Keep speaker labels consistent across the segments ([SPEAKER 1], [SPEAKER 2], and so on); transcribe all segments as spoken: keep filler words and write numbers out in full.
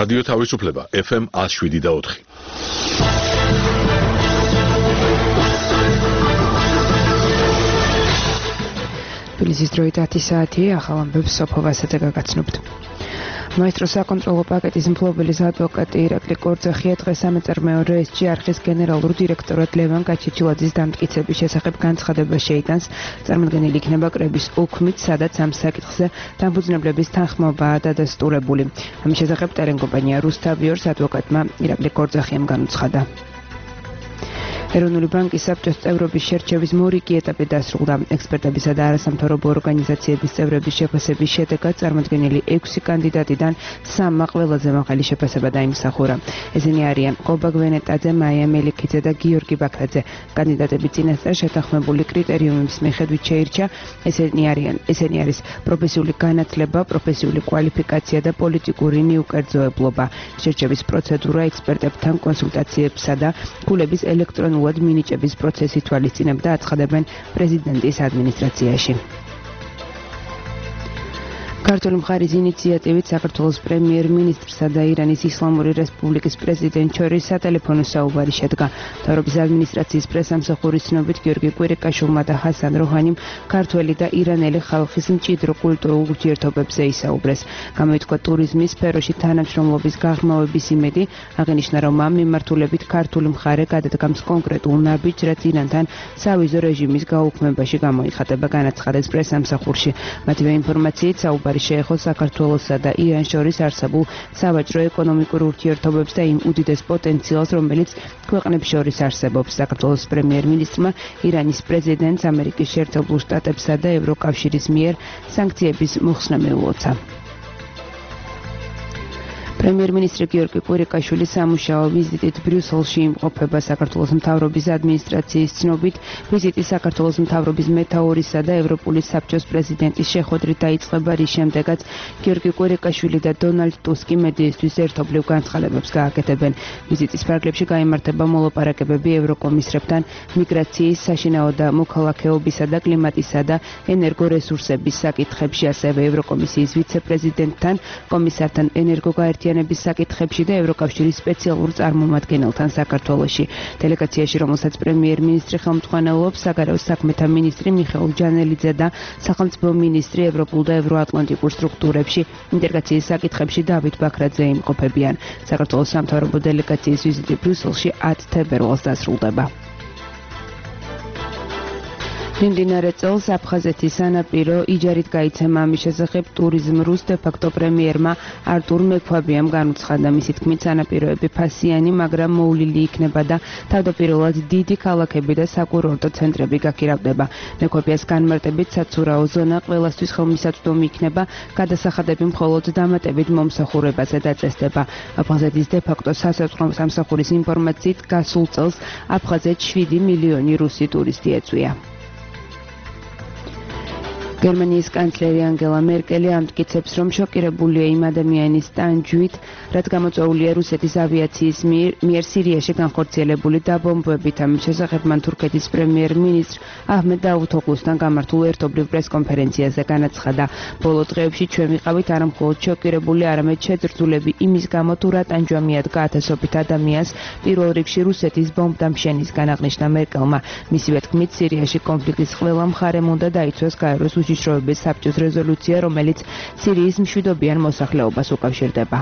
[SPEAKER 1] რადიო თავისუფლება ეფ ემ one oh seven და four.
[SPEAKER 2] თბილისის დროით ათი საათი ახალ ამბებს სოფო ვასაძე გაგაცნობთ. Maestro საკონტროლო პაკეტის მფლობელის ადვოკატი ირაკლი კორძახია დღეს სამეწარმეო რეესტში არხის გენერალურ დირექტორად ლევან გაჩეჩილაძის დამტკიცების შესახებ განცხადება შეიტანს. წარმოდგენილი იქნება კრების უქმით, სადაც ამ საკითხზე დამფუძნებლების თანხმობაა დადასტურებული. ამის შესახებ ტელეკომპანია რუსთავიორს ადვოკატმა ირაკლი კორძახიამ განუცხადა. ეროვნული ბანკის საბჭოს წევრობის შერჩევის მორიგი ეტაპი დასრულდა. ექსპერტებისა და არასამთავრობო ორგანიზაციების წევრების შეფასების შედეგად წარმოდგენილი ექვსი კანდიდატიდან სამმა ყველაზე მაღალი შეფასება დაიმსახურა. ესენი არიან ყობა გვენეტაძე, მაია მელიქიძე და გიორგი ბაქრაძე. კანდიდატები წინასწარ შეთანხმებული კრიტერიუმების მიხედვით შეირჩა. ესენი არიან ესენი არის პროფესიული განათლება, პროფესიული კვალიფიკაცია და პოლიტიკური მიუკერძოებლობა. შერჩევის პროცედურა ექსპერტებთან კონსულტაციებსა და ქულების ელექტრონულ მინიჭების პროცესი თვალისწინებდა აცხადებენ პრეზიდენტის ადმინისტრაციაში. ქართული მხარის ინიციატივით საქართველოს პრემიერ-მინისტრსა და ირანის ისლამური რესპუბლიკის პრეზიდენტს შორის სატელეფონო საუბარი შედგა. მთავრობის ადმინისტრაციის პრესამსახურის ცნობით გიორგი კვირიკაშვილმა და ჰასან როჰანიმ ქართველი და ირანელი ხალხის მჭიდრო კულტურულ ურთიერთობებზე ისაუბრეს. გამოითქვა ტურიზმის სფეროში თანამშრომლობის გაღრმავების იმედი, აღინიშნა, რომ ამ მიმართულებით ქართული მხარე გადადგამს კონკრეტულ ნაბიჯს, რაც ირანთან სავიზო რეჟიმის გაუქმებაში გამოიხატება, განაცხადეს პრესამსახურში. მათივე ინფორმაციით საუბარი შეეხო საქართველოსა და ირანს შორის არსებულ სავაჭრო ეკონომიკურ ურთიერთობებს და იმ უდიდეს პოტენციალს, რომელიც ქვეყნებს შორის არსებობს. საქართველოს პრემიერ-მინისტრმა ირანის პრეზიდენტს ამერიკის შეერთებულ შტატებსა და ევროკავშირის მიერ სანქციების მოხსნა მიულოცა. პრემიერ-მინისტრი გიორგი კვირიკაშვილი სამუშაო ვიზიტით ბრიუსელში იმყოფება. საქართველოს მთავრობის ადმინისტრაციის ცნობით, ვიზიტი საქართველოს მთავრობის მეთაურისა და ევროპული საბჭოს პრეზიდენტის შეხვედრით დაიწყება, რის შემდეგაც გიორგი კვირიკაშვილი და დონალდ ტუსკი მედიისთვის ერთობლივ განცხადებებს გააკეთებენ. ვიზიტის ფარგლებში გაიმართება მოლაპარაკებები ევროკომისრებთან მიგრაციის, საშინაო და მოქალაქეობისა და კლიმატისა და ენერგორესურსების საკითხებში, ასევე ევროკომისიის ვიცე-პრეზიდენტთან, კომისართან ენერგოგაერთიანების საკითხებში და ევროკავშირის სპეციალურ წარმომადგენელთან საქართველოში. დელეგაციაში, რომელსაც პრემიერ-მინისტრი ხელმძღვანელობს, საგარეო საქმეთა მინისტრი მიხეილ ჯანელიძე და სახელმწიფო მინისტრი ევროპულ და ევროატლანტიკურ სტრუქტურებში, ინტეგრაციის საკითხებში დავით ბაქრაძე იმყოფებიან. საქართველოს სამთავრობო დელეგაციის ვიზიტი ბრიუსელში ათი თებერვალს დასრულდება. მიმდინარე წელს აფხაზეთის სანაპირო იჯარით გაიცემა. ამის შესახებ ტურიზმ რუს დე-ფაქტო პრემიერმა არტურ მექვაბიამ განუცხადა. მისი თქმით, სანაპიროები ფასიანი, მაგრამ მოვლილი იქნება და თავდაპირველად დიდი ქალაქები და საკურორტო ცენტრები გაქირავდება. მექვაბიას განმარტებით, საცურაო ზონა ყველასთვის ხელმისაწვდომი იქნება, გადასახადები მხოლოდ დამატებით მომსახურებაზე დაწესდება. აფხაზეთის დე-ფაქტო სასაზღვრო სამსახურის ინფორმაციით, გასულ წელს აფხაზეთს შვიდი მილიონი რუსი ტურისტი ეწვია. გერმანიის კანცლერი ანგელა მერკელი ამტკიცებს, რომ შოკირებულია იმ ადამიანის ტანჯვით, რაც გამოწვეულია რუსეთის ავიაციის მიერ სირიაში განხორციელებული დაბომბვებით. ამის შესახებ მან თურქეთის პრემიერ-მინისტრ აჰმედ დავუთოღლუსთან გამართულ ერთობლივ პრესკონფერენციაზე განაცხადა. ბოლო დღეებში ჩვენ ვიყავით არამხოლოდ შოკირებული, არამედ შეძრძულები იმის გამო, თუ რა ტანჯვა მიადგა ათასობით ადამიანს პირველ რიგში რუსეთის ბომბდამშენისგან, აღნიშნა მერკელმა. მისივე თქმით, სირიაში კონფლიქტის ყველა მხარემ უნდა დაიცვას გაეროს უშიშროების საბჭოს რეზოლუცია, რომელიც სირიის მშვიდობიან მოსახლეობას უკავშირდება.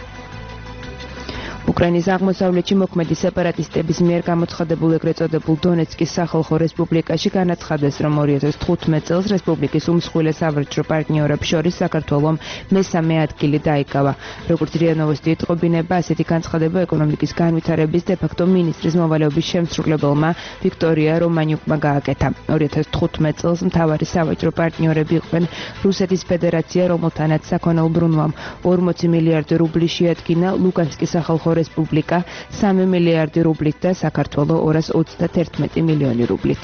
[SPEAKER 2] უკრაინის აღმოსავლეთში მოქმედი სეპარატისტების მიერ გამოცხადებულ ეგრეთ წოდებულ დონეცკის სახალხო რესპუბლიკაში განაცხადეს, რომ ორი ათას თხუთმეტ წელს რესპუბლიკის უმსხვილეს სავაჭრო პარტნიორებს შორის საქართველომ მესამე ადგილი დაიკავა. როგორც რია ნოვოსტი ეტყობინება, ასეთი განცხადება ეკონომიკის განვითარების დე-ფაქტო მინისტრის მოვალეობის შემსრულებელმა ვიქტორია რომანიუკმა გააკეთა. ორი ათას თხუთმეტ წელს მთავარი სავაჭრო პარტნიორები იყვნენ რუსეთის ფედერაცია, რომელთანაც საქონელ ბრუნვამ ორმოცი მილიარდი რუბლი შეადგინა, ლუგანსკის სახალხო რესპუბლიკა სამი მილიარდი რუბლით და საქართველო ორას ოცდაათი მილიონი რუბლით.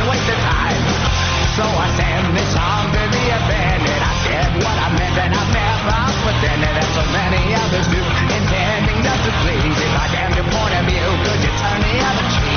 [SPEAKER 3] waste of time. So I send this song to the abandoned. I said what I meant and I never pretended that so many others do, intending not to please. If I damn your point of view, could you turn the other cheek?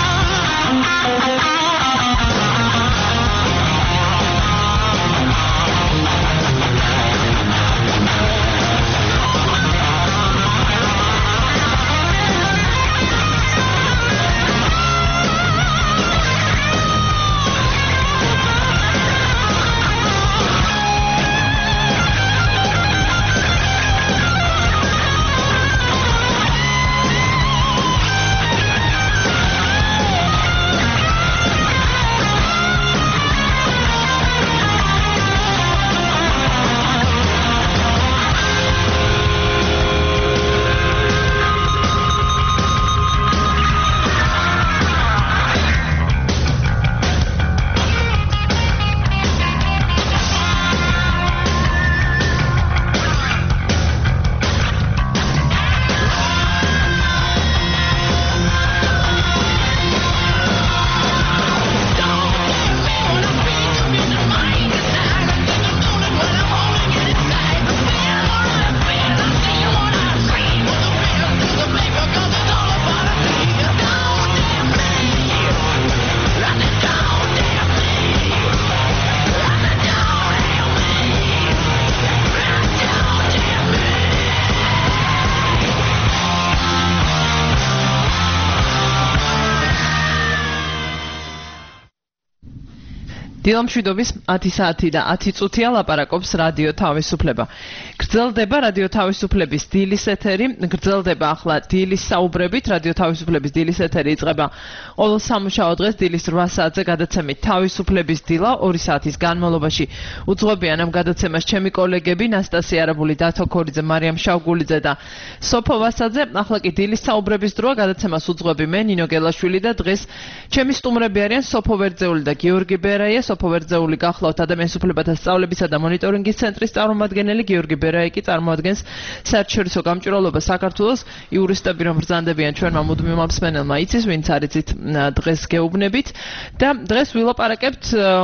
[SPEAKER 4] დილამშვიდობის ათი საათი და ათი წუთია ლაპარაკობს რადიო თავისუფლება. გრძელდება რადიო თავისუფლების დილის ეთერი, გრძელდება ახლა დილის საუბრებით, რადიო თავისუფლების დილის ეთერი იწყება ყოველ სამუშაო დღეს დილის რვა საათზე გადაცემით თავისუფლების დილა, ორი საათის განმავლობაში უძღვებიან ამ გადაცემას ჩემი კოლეგები ნასტასია არაბული, დათო ქორიძე, მარიამ შავგულიძე და სოფო ვასაძე. ახლა კი დილის საუბრების დროა, გადაცემას უძღვები მე ნინო გელაშვილი და დღეს ჩემი სტუმრები არიან სოფო ვერძეული და გიორგი ბერაია. სოფო ვერძეული გახლავთ ადამიანის უფლებათა სწავლებისა და მონიტორინგის ცენტრის წარმომადგენელი, გიორგი ბერაი კი წარმოადგენს საერთაშორისო გამჭვირვალობას საქართველოს. იურისტები რომ ბრძანდებიან ჩვენმა მუდმივმა მსმენელმა იცის, ვინც არიცით დღეს გეუბნებით და დღეს ვილაპარაკებთ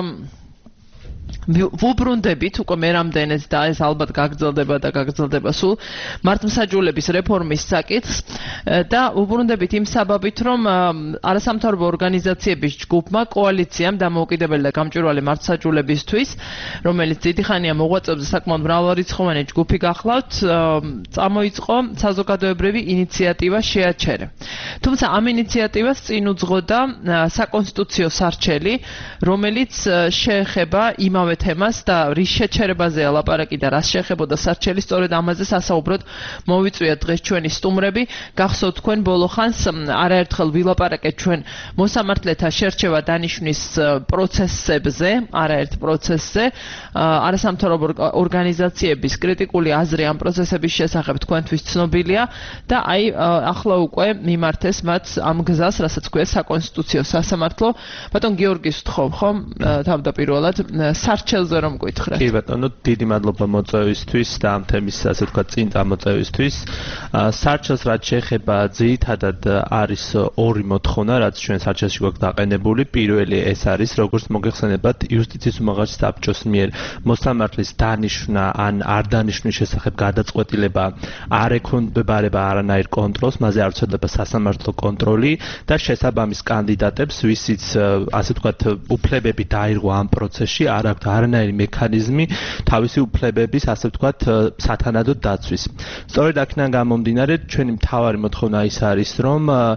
[SPEAKER 4] ვუბრუნდებით უკვე მე რამდენიც და ეს ალბათ გაგრძელდება და გაგრძელდება სულ მართლმსაჯულების რეფორმის საკითხს და ვუბრუნდებით იმ საბაბით რომ არასამთავრობო ორგანიზაციების ჯგუფმა კოალიციამ დამოუკიდებელი და გამჭვირვალე მართლმსაჯულებისთვის რომელიც დიდი ხანია მოღვაწეობს საკმაოდ მრავალრიცხოვანი ჯგუფი გახლავთ წამოიწყო საზოგადოებრივი ინიციატივა შეაჩერე. თუმცა ამ ინიციატივას წინ უძღოდა საკონსტიტუციო სარჩელი რომელიც შეეხება იმავე თემას და რის შეჩერებაზეა ლაპარაკი და რას შეეხებოდა სარჩელი, სწორედ ამაზე სასაუბროდ მოვიწვიათ დღეს ჩვენი სტუმრები. გახსოვთ თქვენ ბოლო ხანს არაერთხელ ვილაპარაკეთ ჩვენ მოსამართლეთა შერჩევა დანიშვნის პროცესებზე, არაერთ პროცესზე. არასამთავრობო ორგანიზაციების კრიტიკული აზრი ამ პროცესების შესახებ თქვენთვის ცნობილია და აი ახლა უკვე მიმართეს მათ ამ გზას, რასაც ქვია საკონსტიტუციო სასამართლო. ბატონ გიორგის ვთხოვ ხომ თავდაპირველად სარჩელზე რომ გითხრათ.
[SPEAKER 5] კი ბატონო, დიდი მადლობა მოწვევისთვის და ამ თემის ასე ვთქვათ წინ წამოწევისთვის. სარჩელს რაც შეეხება ძირითადად არის ორი მოთხოვნა, რაც ჩვენ სარჩელში გვაქვს დაყენებული. პირველი ეს არის, როგორც მოგეხსენებათ, იუსტიციის უმაღლესი საბჭოს მიერ მოსამართლის დანიშვნა ან არ დანიშვნის შესახებ გადაწყვეტილება არ ექვემდებარება არანაირ კონტროლს, მასზე არ ვრცელდება სასამართლო კონტროლი და შესაბამის კანდიდატებს, ვისიც ასე ვთქვათ უფლებები დაირღვა ამ პროცესში, არ აქვთ არანაირი მექანიზმი თავისი უფლებების, ასე ვთქვათ, სათანადოდ დაცვის. სწორედ აქედან გამომდინარე, ჩვენი მთავარი მოთხოვნა ის არის, რომ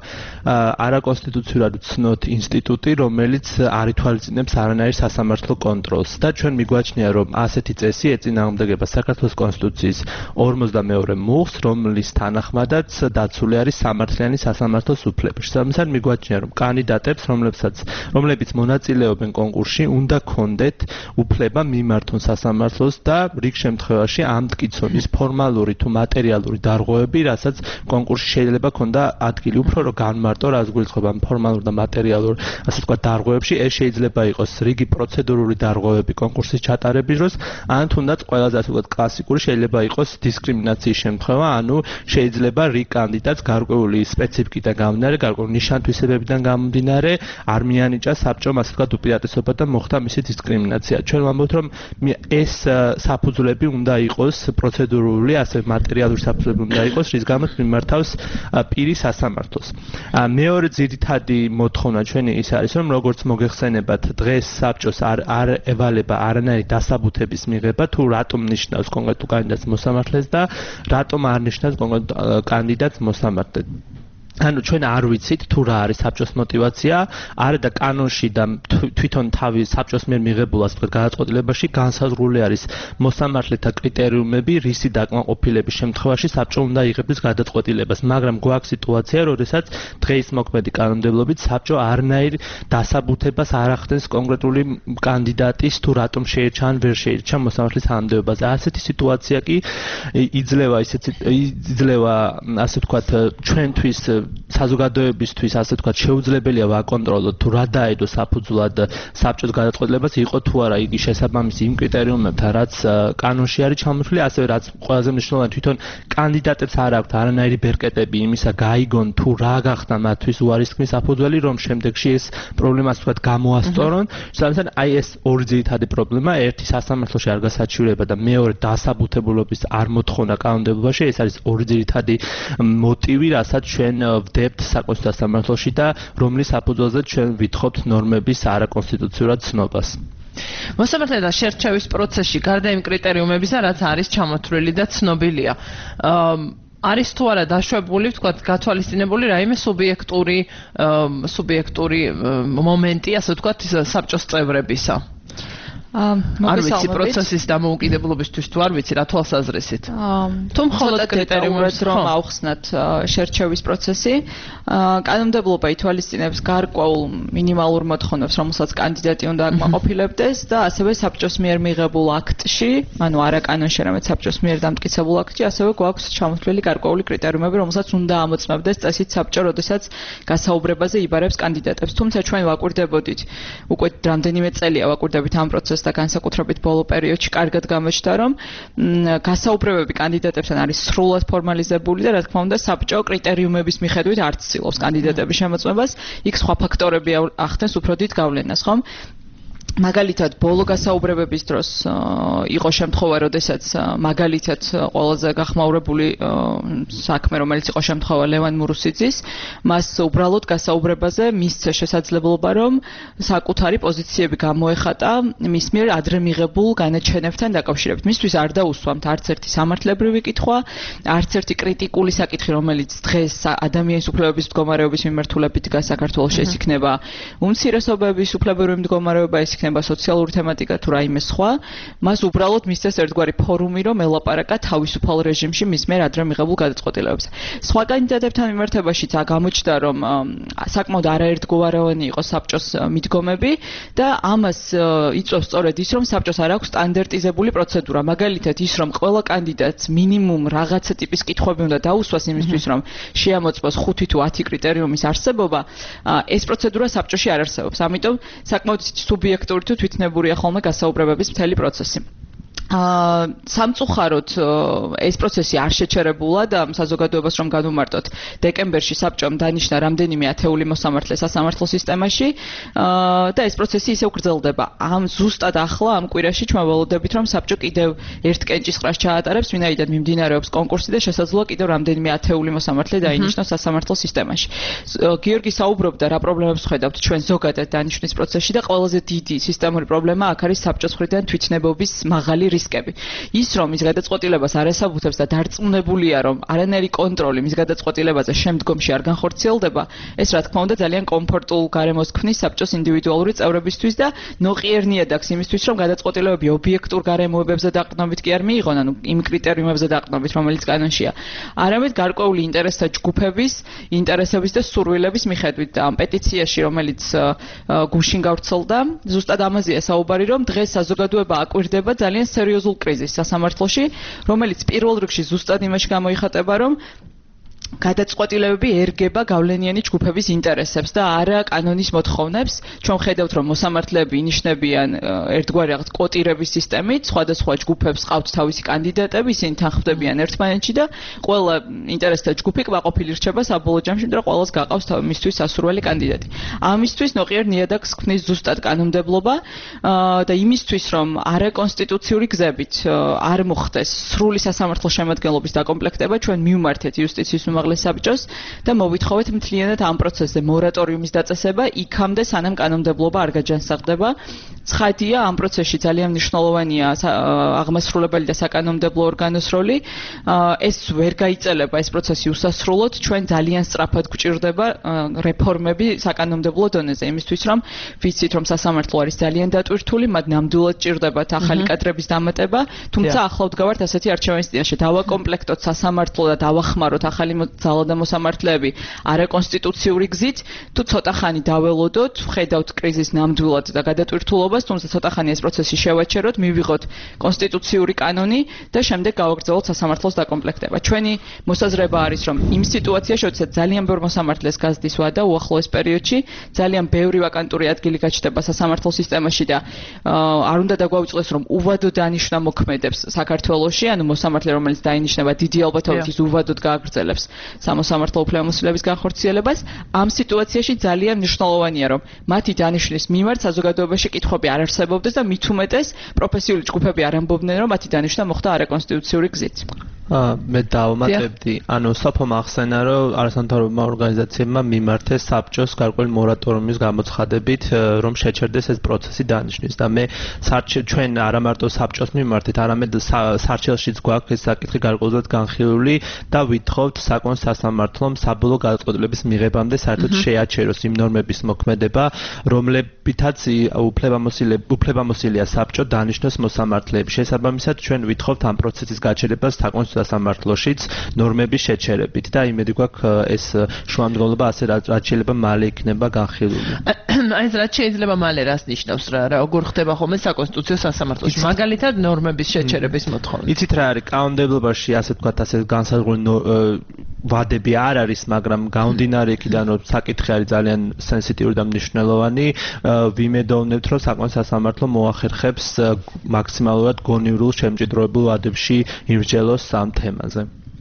[SPEAKER 5] არაკონსტიტუციურად ვცნოთ ინსტიტუტი, რომელიც არ ითვალისწინებს არანაირ სასამართლო კონტროლს და ჩვენ მიგვაჩნია, რომ ასეთი წესი ეწინააღმდეგება საქართველოს კონსტიტუციის ორმოცდამეორე მუხლს, რომლის თანახმადაც დაცული არის სამართლიანი სასამართლოს უფლება. შესაბამისად მიგვაჩნია, რომ კანდიდატებს, რომლებსაც რომლებიც მონაწილეობენ კონკურსში, უნდა ქონდეთ უფლება მიმართონ სასამართლოს და რიგ შემთხვევაში ამტკიცონ ის ფორმალური თუ მატერიალური დარღვევები, რასაც კონკურსში შეიძლება ქონდა ადგილი უფრო რომ განმარტო რაც გვიწყობა ფორმალურ და მატერიალურ ასე თქვა დარღვევებში. ეს შეიძლება იყოს რიგი პროცედურული დარღვევები კონკურსის ჩატარების დროს, ან თუნდაც ყველაზე ასე ვთქვათ კლასიკური შეიძლება იყოს დისკრიმინაციის შემთხვევა, ანუ შეიძლება რიგ კანდიდატს გარკვეული სპეციფიკიდან გამომდინარე, გარკვეული ნიშან-თვისებებიდან გამომდინარე არ მიანიჭა საბჭომ ასე ვთქვათ უპირატესობა და მოხდა მისი დისკრიმინაცია. ჩვენ ვამბობთ რომ ეს საფუძვლები უნდა იყოს პროცედურული, ასე მატერიალური საფუძვლები უნდა იყოს, რის გამოც მიმართავს პირი სასამართლოს. მეორე ძირითადი მოთხოვნა ჩვენი ის არის, რომ როგორც მოგეხსენებათ, დღეს საბჭოს არ არ ევალება არანაირი დასაბუთების მიღება, თუ რატომ ნიშნავს კონკრეტულ კანდიდატს მოსამართლეს და რატომ არ ნიშნავს კონკრეტულ კანდიდატს მოსამართლედ. ანუ ჩვენ არ ვიცით თუ რა არის საბჭოს мотиваცია, არა და კანონში და თვითონ თავი საბჭოს მიერ მიღებულ ასე ვთქვათ გადაწყვეტილებაში განსაზღვრული არის მოსამართლეთა კრიტერიუმები, რისი დაკმაყოფილების შემთხვევაში საბჭო უნდა იღებს გადაწყვეტილებას, მაგრამ გვაქვს სიტუაცია, როდესაც დღეის მოქმედი კანონმდებლობით საბჭო არნაირ დასაბუთებას არ ახდენს კონკრეტული კანდიდატის თუ რატომ შეირჩა ან ვერ შეირჩა მოსამართლის თანამდებობაზე. ასეთი სიტუაცია კი იძლევა ისეთი იძლევა ასე ვთქვათ ჩვენთვის საზოგადოებისთვის ასე ვთქვათ შეუძლებელია ვაკონტროლოთ თუ რა დაედო საფუძვლად საბჭოს გადაწყვეტილებას იყო თუ არა იგი შესაბამისი იმ კრიტერიუმებთან რაც კანონში არის ჩამოთვლილი, ასევე რაც ყველაზე მნიშვნელოვანი თვითონ კანდიდატებს არ აქვთ არანაირი ბერკეტები იმისა გაიგონ თუ რა გახდა მათთვის უარისქმის საფუძველი, რომ შემდეგში ეს პრობლემა ასე ვთქვათ გამოასწორონ. შესაბამისად აი ეს ორი ძირითადი პრობლემა, ერთი სასამართლოში არ გასაჩივრება და მეორე დასაბუთებულობის არ მოთხოვნა კანონმდებლობაში, ეს არის ორი ძირითადი მოტივი, რასაც ჩვენ ვდებთ საკონსტიტუციო სასამართლოში და რომლის საფუძველზე ჩვენ ვითხოვთ ნორმების არაკონსტიტუციურად ცნობას.
[SPEAKER 4] მოსამართლეთა შერჩევის პროცესში გარდა იმ კრიტერიუმებისა, რაც არის ჩამოთვლილი და ცნობილია, არის თუ არა დაშვებული, ვთქვათ, გათვალისწინებული რაიმე სუბიექტური სუბიექტური მომენტი, ასე ვთქვათ, საბჭოს წევრებისა. არ ვიცი პროცესის დამოუკიდებლობისთვის თუ არ ვიცი რა თვალსაზრისით. თუ მხოლოდ კრიტერიუმებს
[SPEAKER 6] რომ ავხსნათ შერჩევის პროცესი, კანონმდებლობა ითვალისწინებს გარკვეულ მინიმალურ მოთხოვნებს, რომელსაც კანდიდატი უნდა აკმაყოფილებდეს და ასევე საბჭოს მიერ მიღებულ აქტში, ანუ არა კანონში, არამედ საბჭოს მიერ დამტკიცებულ აქტში, ასევე გვაქვს ჩამოთვლილი გარკვეული კრიტერიუმები, რომელსაც უნდა ამოწმებდეს წესით საბჭო, როდესაც გასაუბრებაზე იბარებს კანდიდატებს. თუმცა ჩვენ ვაკვირდებოდით, უკვე რამდენიმე წელია ვაკვირდებით ამ პროცესს და განსაკუთრებით ბოლო პერიოდში კარგად გამოჩნდა, რომ გასაუბრებები კანდიდატებთან არის სრულად ფორმალიზებული და რა თქმა უნდა საბჭო კრიტერიუმების მიხედვით არ ცდილობს კანდიდატების შემოწმებას, იქ სხვა ფაქტორები ახდენს უფრო დიდ გავლენას, ხომ? მაგალითად, ბოლო გასაუბრებების დროს იყო შემთხვევა, როდესაც მაგალითად ყველაზე გახმაურებული საქმე, რომელიც იყო შემთხვევა ლევან მურუსიძის, მას უბრალოდ გასაუბრებაზე მისცა შესაძლებლობა, რომ საკუთარი პოზიციები გამოეხატა მის მიერ ადრე მიღებულ განაჩენებთან დაკავშირებით. მისთვის არ დაუსვამთ არც ერთი სამართლებრივი კითხვა, არც ერთი კრიტიკული საკითხი, რომელიც დღეს ადამიანის უფლებების მდგომარეობის მიმართულებით საქართველოში ეს იქნება უმცირესობების უფლებრივი მდგომარეობა, ეს იქნება სოციალური თემატიკა თუ რაიმე სხვა, მას უბრალოდ მისცეს ერთგვარი ფორუმი, რომ ელაპარაკა თავისუფალ რეჟიმში მის მიერ ადრე მიღებულ გადაწყვეტილებებს. სხვა კანდიდატებთან მიმართებაშიც აღმოჩნდა, რომ საკმაოდ არაერთგვაროვანი იყო საბჭოს მიდგომები და ამას იწვევს სწორედ ის, რომ საბჭოს არ აქვს სტანდარტიზებული პროცედურა. მაგალითად ის, რომ ყველა კანდიდატს მინიმუმ რაღაცა ტიპის კითხვები უნდა დაუსვას იმისთვის, რომ შეამოწმოს ხუთი თუ ათი კრიტერიუმის არსებობა, ეს პროცედურა საბჭოში არ არსებობს. ამიტომ საკმაოდ სუბიექტური თუ თვითნებურია ხოლმე გასაუბრებების მთელი პროცესი. სამწუხაროდ ეს პროცესი არ შეჩერებულა და საზოგადოებას რომ განვმარტოთ, დეკემბერში საბჭომ დანიშნა რამდენიმე ათეული მოსამართლე სასამართლო სისტემაში და ეს პროცესი ისევ გრძელდება. ამ ზუსტად ახლა ამ კვირაში ჩვენ ველოდებით, რომ საბჭო კიდევ ერთ კენჭისყრას ჩაატარებს, ვინაიდან მიმდინარეობს კონკურსი და შესაძლოა კიდევ რამდენიმე ათეული მოსამართლე დაინიშნოს სასამართლო სისტემაში. გიორგი საუბრობდა რა პრობლემებს ხედავთ ჩვენ ზოგადად დანიშვნის პროცესში და ყველაზე დიდი სისტემური პრობლემა აქ არის საბჭოს მხრიდან თვითნებობის მაღალი რისკები. ის რომ ის გადაწყვეტილებას არ ესაბუთებს და დარწმუნებულია რომ არანაირი კონტროლი მის გადაწყვეტილებაზე შემდგომში არ განხორციელდება, ეს რა თქმა უნდა ძალიან კომფორტულ გარემოს ქმნის საბჭოს ინდივიდუალური წევრებისთვის და ნოყიერ ნიადაგს იმისთვის რომ გადაწყვეტილებები ობიექტურ გარემოებებზე დაყრდნობით კი არ მიიღონ, ანუ იმ კრიტერიუმებზე დაყრდნობით, რომელიც კანონშია. არამედ გარკვეული ინტერესთა ჯგუფების ინტერესების და სურვილების მიხედვით და ამ პეტიციაში, რომელიც გუშინ გავრცელდა, ზუსტად ამაზეა საუბარი, რომ დღეს საზოგადოება აკვირდება ძალიან სერიოზულ კრიზისს სასამართლოში, რომელიც პირველ რიგში ზუსტად იმაში გამოიხატება, რომ გადაწყვეტილებები ერგება გავლენიანი ჯგუფების ინტერესებს და არა კანონის მოთხოვნებს. ჩვენ ხედავთ, რომ მოსამართლეები ინიშნებიან ერთგვარი რაღაც კვოტირების სისტემით, სხვადასხვა ჯგუფებს ყავთ თავისი კანდიდატები, ისინი თანხმდებიან ერთმანეთში და ყველა ინტერესთა ჯგუფი კმაყოფილი რჩება საბოლოო ჯამში, იმიტომ რომ ყველას გაყავს მისთვის სასურველი კანდიდატი. ამისთვის ნოყიერ ნიადაგს ქმნის ზუსტად კანონმდებლობა და იმისთვის, რომ არაკონსტიტუციური გზებით არ მოხდეს სრული სასამართლო შემადგენლობის დაკომპლექტება, ჩვენ მივმართეთ იუსტიციის უმაღლეს საბჭოს და მოვითხოვეთ მთლიანად ამ პროცესზე მორატორიუმის დაწესება იქამდე სანამ კანონმდებლობა არ გაჯანსაღდება. ცხადია, ამ პროცესში ძალიან მნიშვნელოვანია აღმასრულებელი და საკანონმდებლო ორგანოს როლი. ეს ვერ გაიწელება ეს პროცესი უსასრულოდ, ჩვენ ძალიან სწრაფად გვჭირდება რეფორმები საკანონმდებლო დონეზე, იმისთვის რომ ვიცით, რომ სასამართლო არის ძალიან დატვირთული, მათ ნამდვილად ჭირდებათ ახალი კადრების დამატება, თუმცა ახლა ვდგავართ ასეთი არჩევანის წინაშე, დავაკომპლექტოთ სასამართლო და დავახმაროთ ახალი ძალა და მოსამართლეები არაკონსტიტუციური გზით, თუ ცოტა ხანი დაველოდოთ, ვხედავთ კრიზის ნამდვილად და გადატვირთულობას, თუმცა ცოტა ხანი ეს პროცესი შევაჩეროთ, მივიღოთ კონსტიტუციური კანონი და შემდეგ გავაგრძელოთ სასამართლოს დაკომპლექტება. ჩვენი მოსაზრება არის, რომ იმ სიტუაციაში, როდესაც ძალიან ბევრ მოსამართლეს გაზრდის ვადა უახლოეს პერიოდში, ძალიან ბევრი ვაკანტური ადგილი გაჩნდება სასამართლო სისტემაში და არ უნდა დაგვაუწყდეს, რომ უვადო დანიშვნა მოქმედებს საქართველოში, ანუ მოსამართლე, რომელიც დაინიშნება დიდი ალბათობით ის უვადოდ გააგრძელებს სამოსამართლო უფლებამოსილების განხორციელებას. ამ სიტუაციაში ძალიან მნიშვნელოვანია, რომ მათი დანიშვნის მიმართ საზოგადოებაში კითხვები არ არსებობდეს და მით უმეტეს პროფესიული ჯგუფები არ ამბობდნენ, რომ მათი დანიშვნა მოხდა არაკონსტიტუციური გზით.
[SPEAKER 5] მე დავუმატებდი, ანუ სოფომ ახსენა, რომ არასამთავრობო ორგანიზაციებმა მიმართეს საბჭოს გარკვეული მორატორიუმის გამოცხადებით, რომ შეჩერდეს ეს პროცესი დანიშვნის და მე ჩვენ არა მარტო საბჭოს მიმართეთ, არამედ სარჩელშიც გვაქვს ეს საკითხი გარკვეულწილად განხილული და ვითხოვთ საკონ სასამართლომ საბოლოო გადაწყვეტილების მიღებამდე საერთოდ შეაჩეროს იმ ნორმების მოქმედება, რომლებითაც უფლებამოსილია საბჭო დანიშნოს მოსამართლეებს. შესაბამისად, ჩვენ ვითხოვთ ამ პროცესის გაჩერებას საკონ სასამართლოშიც ნორმების შეჩერებით და იმედი გვაქვს ეს შუამდგომლობა ასე რაც შეიძლება მალე იქნება განხილული.
[SPEAKER 4] აი ეს რაც შეიძლება მალე რას ნიშნავს რა როგორ ხდება ხოლმე საკონსტიტუციო სასამართლოში მაგალითად ნორმების შეჩერების მოთხოვნა.
[SPEAKER 5] იცით რა არის კანონმდებლობაში ასე ვთქვათ ასე განსაზღვრული ვადები არ არის, მაგრამ გამომდინარე იქიდან რომ საკითხი არის ძალიან სენსიტიური და მნიშვნელოვანი, ვიმედოვნებთ რომ საკონ სასამართლო მოახერხებს მაქსიმალურად გონივრულ შემჭიდროებულ ვადებში იმსჯელოს ამ თემაზე.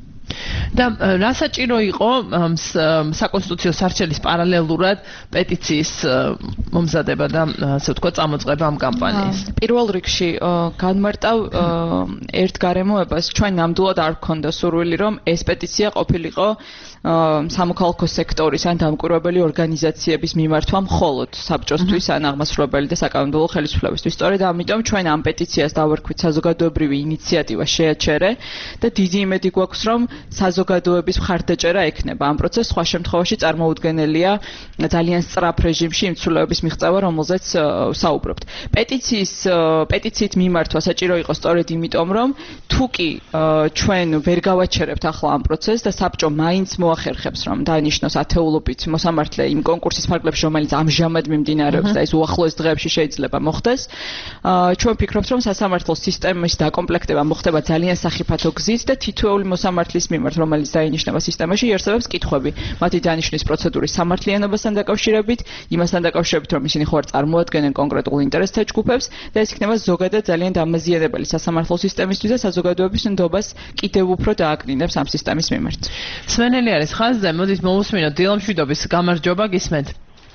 [SPEAKER 4] და რა საჭირო იყო საკონსტიტუციო სარჩელის პარალელურად პეტიციის მომზადება და ასე ვთქვათ წამოწყება ამ კამპანიის.
[SPEAKER 6] პირველ რიგში განმარტავ ერთ გარემოებას, ჩვენ ნამდვილად არ გქონდა სურვილი რომ ეს პეტიცია ყოფილიყო სამოქალაქო სექტორის ან დამკვირვებელი ორგანიზაციების მიმართვა მხოლოდ საბჭოსთვის ან აღმასრულებელი და საკანონმდებლო ხელისუფლებისთვის. სწორედ ამიტომ ჩვენ ამ პეტიციას დავარქვით საზოგადოებრივი ინიციატივა შეაჩერე და დიდი იმედი გვაქვს რომ საზოგადოების მხარდაჭერა ექნება. ამ პროცესს სხვა შემთხვევაში წარმოუდგენელია ძალიან სწრაფ რეჟიმში იმ ცვლილებების მიღწევა, რომელზეც საუბრობთ. პეტიციის პეტიციით მიმართვა საჭირო იყო სწორედ იმიტომ, რომ თუ კი ჩვენ ვერ გავაჩერებთ ახლა ამ პროცესს და საბჭო მაინც მოახერხებს, რომ დანიშნოს ათეულობით მოსამართლე იმ კონკურსის ფარგლებში, რომელიც ამჟამად მიმდინარეობს და ეს უახლოეს დღეებში შეიძლება მოხდეს, ჩვენ ვფიქრობთ, რომ სასამართლო სისტემის დაკომპლექტება მოხდება ძალიან სახიფათო გზით და თითოეული მოსამართლის მიმართ, რომელიც დაინიშნება სისტემაში, იარსებებს კითხვები მათი დანიშვნის პროცედურის სამართლიანობასთან დაკავშირებით, იმასთან დაკავშირებით, რომ ისინი ხო არ წარმოადგენენ კონკრეტულ ინტერესთა ჯგუფებს და ეს იქნება ზოგადად ძალიან დამაზიანებელი სასამართლო სისტემისთვის და საზოგადოების ნდობას კიდევ უფრო დააკნინებს ამ სისტემის მიმართ.
[SPEAKER 4] სვენელი არის ხაზზე, მოდით მოვუსმინოთ დილამშვიდობის გამარჯობა, გისმენთ.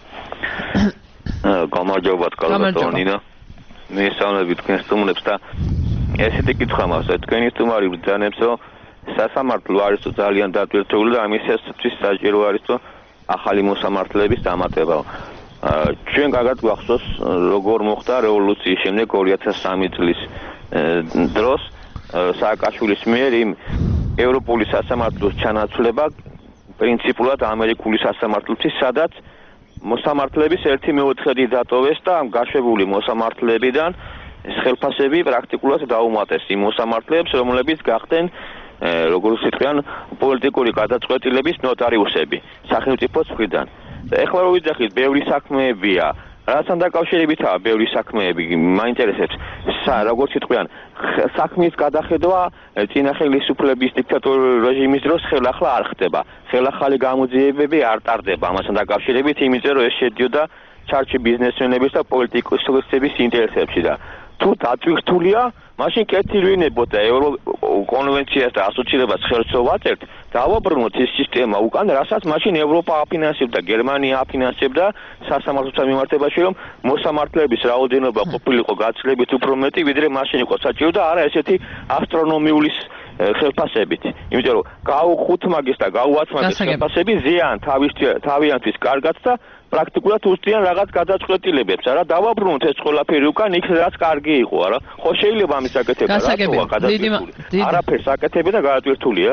[SPEAKER 7] გამარჯობა კალბატონინა. მე სამები თქვენ სტუმრებს და ესეთი კითხვა მაქვს, თქვენი სტუმარი ბრძანებს, რომ სასამართლო არის ძალიან დატვირთული და ამისათვის საჭირო არის თუ ახალი მოსამართლეების დამატება. ჩვენ კარგად გვახსოვს, როგორ მოხდა რევოლუციის შემდეგ ორი ათას სამი წლის დროს სააკაშვილის მიერ იმ ევროპული სასამართლოს ჩანაცვლება პრინციპულად ამერიკული სასამართლოთი, სადაც მოსამართლეების ერთი მეოთხედი დატოვეს და ამ გაშვებული მოსამართლეებიდან ხელფასები პრაქტიკულად დაუმატეს იმ მოსამართლეებს, რომლებიც გახდნენ როგორც ვიტყვიან პოლიტიკური გადაწყვეტილების ნოტარიუსები სახელმწიფოს მხრიდან. ეხლა რო ვიძახით, ბევრი საქმეებია, რასთან დაკავშირებითაა ბევრი საქმეები, მაინტერესებს, როგორც ვიტყვიან, საქმის გადახედვა წინა ხელისუფლების დიქტატორული რეჟიმის დროს ხელახლა არ ხდება. ხელახალი გამოძიებები არ ტარდება ამასთან დაკავშირებით, იმიტომ რომ ეს შედიოდა ჩარჩი ბიზნესმენების და პოლიტიკოსების ინტერესებში და თუ დაწვირთულია, მაშინ კეთილი ვინებოდა ევროკონვენციას და ასოცირებას ხელს ვაწერთ, დავაბრუნოთ ეს სისტემა უკან, რასაც მაშინ ევროპა აფინანსებდა, გერმანია აფინანსებდა სასამართლოთა მიმართებაში, რომ მოსამართლეების რაოდენობა ყოფილიყო გაცილებით უფრო მეტი, ვიდრე მაშინ იყო საჭირო და არა ესეთი ასტრონომიული ხელფასებით. იმიტომ რომ გაუ ხუთ მაგის და გაუ ათ მაგის ხელფასები ზიან თავიანთვის კარგად და პრაქტიკულად უსწრიან რაღაც გადაწყვეტილებებს, არა დავაბრუნოთ ეს ყველაფერი უკან, იქ რაც კარგი იყო, არა? ხო შეიძლება ამის საკეთება, რატოა გადაწყვეტილი? არაფერს აკეთებენ და გადაწყვეტილია?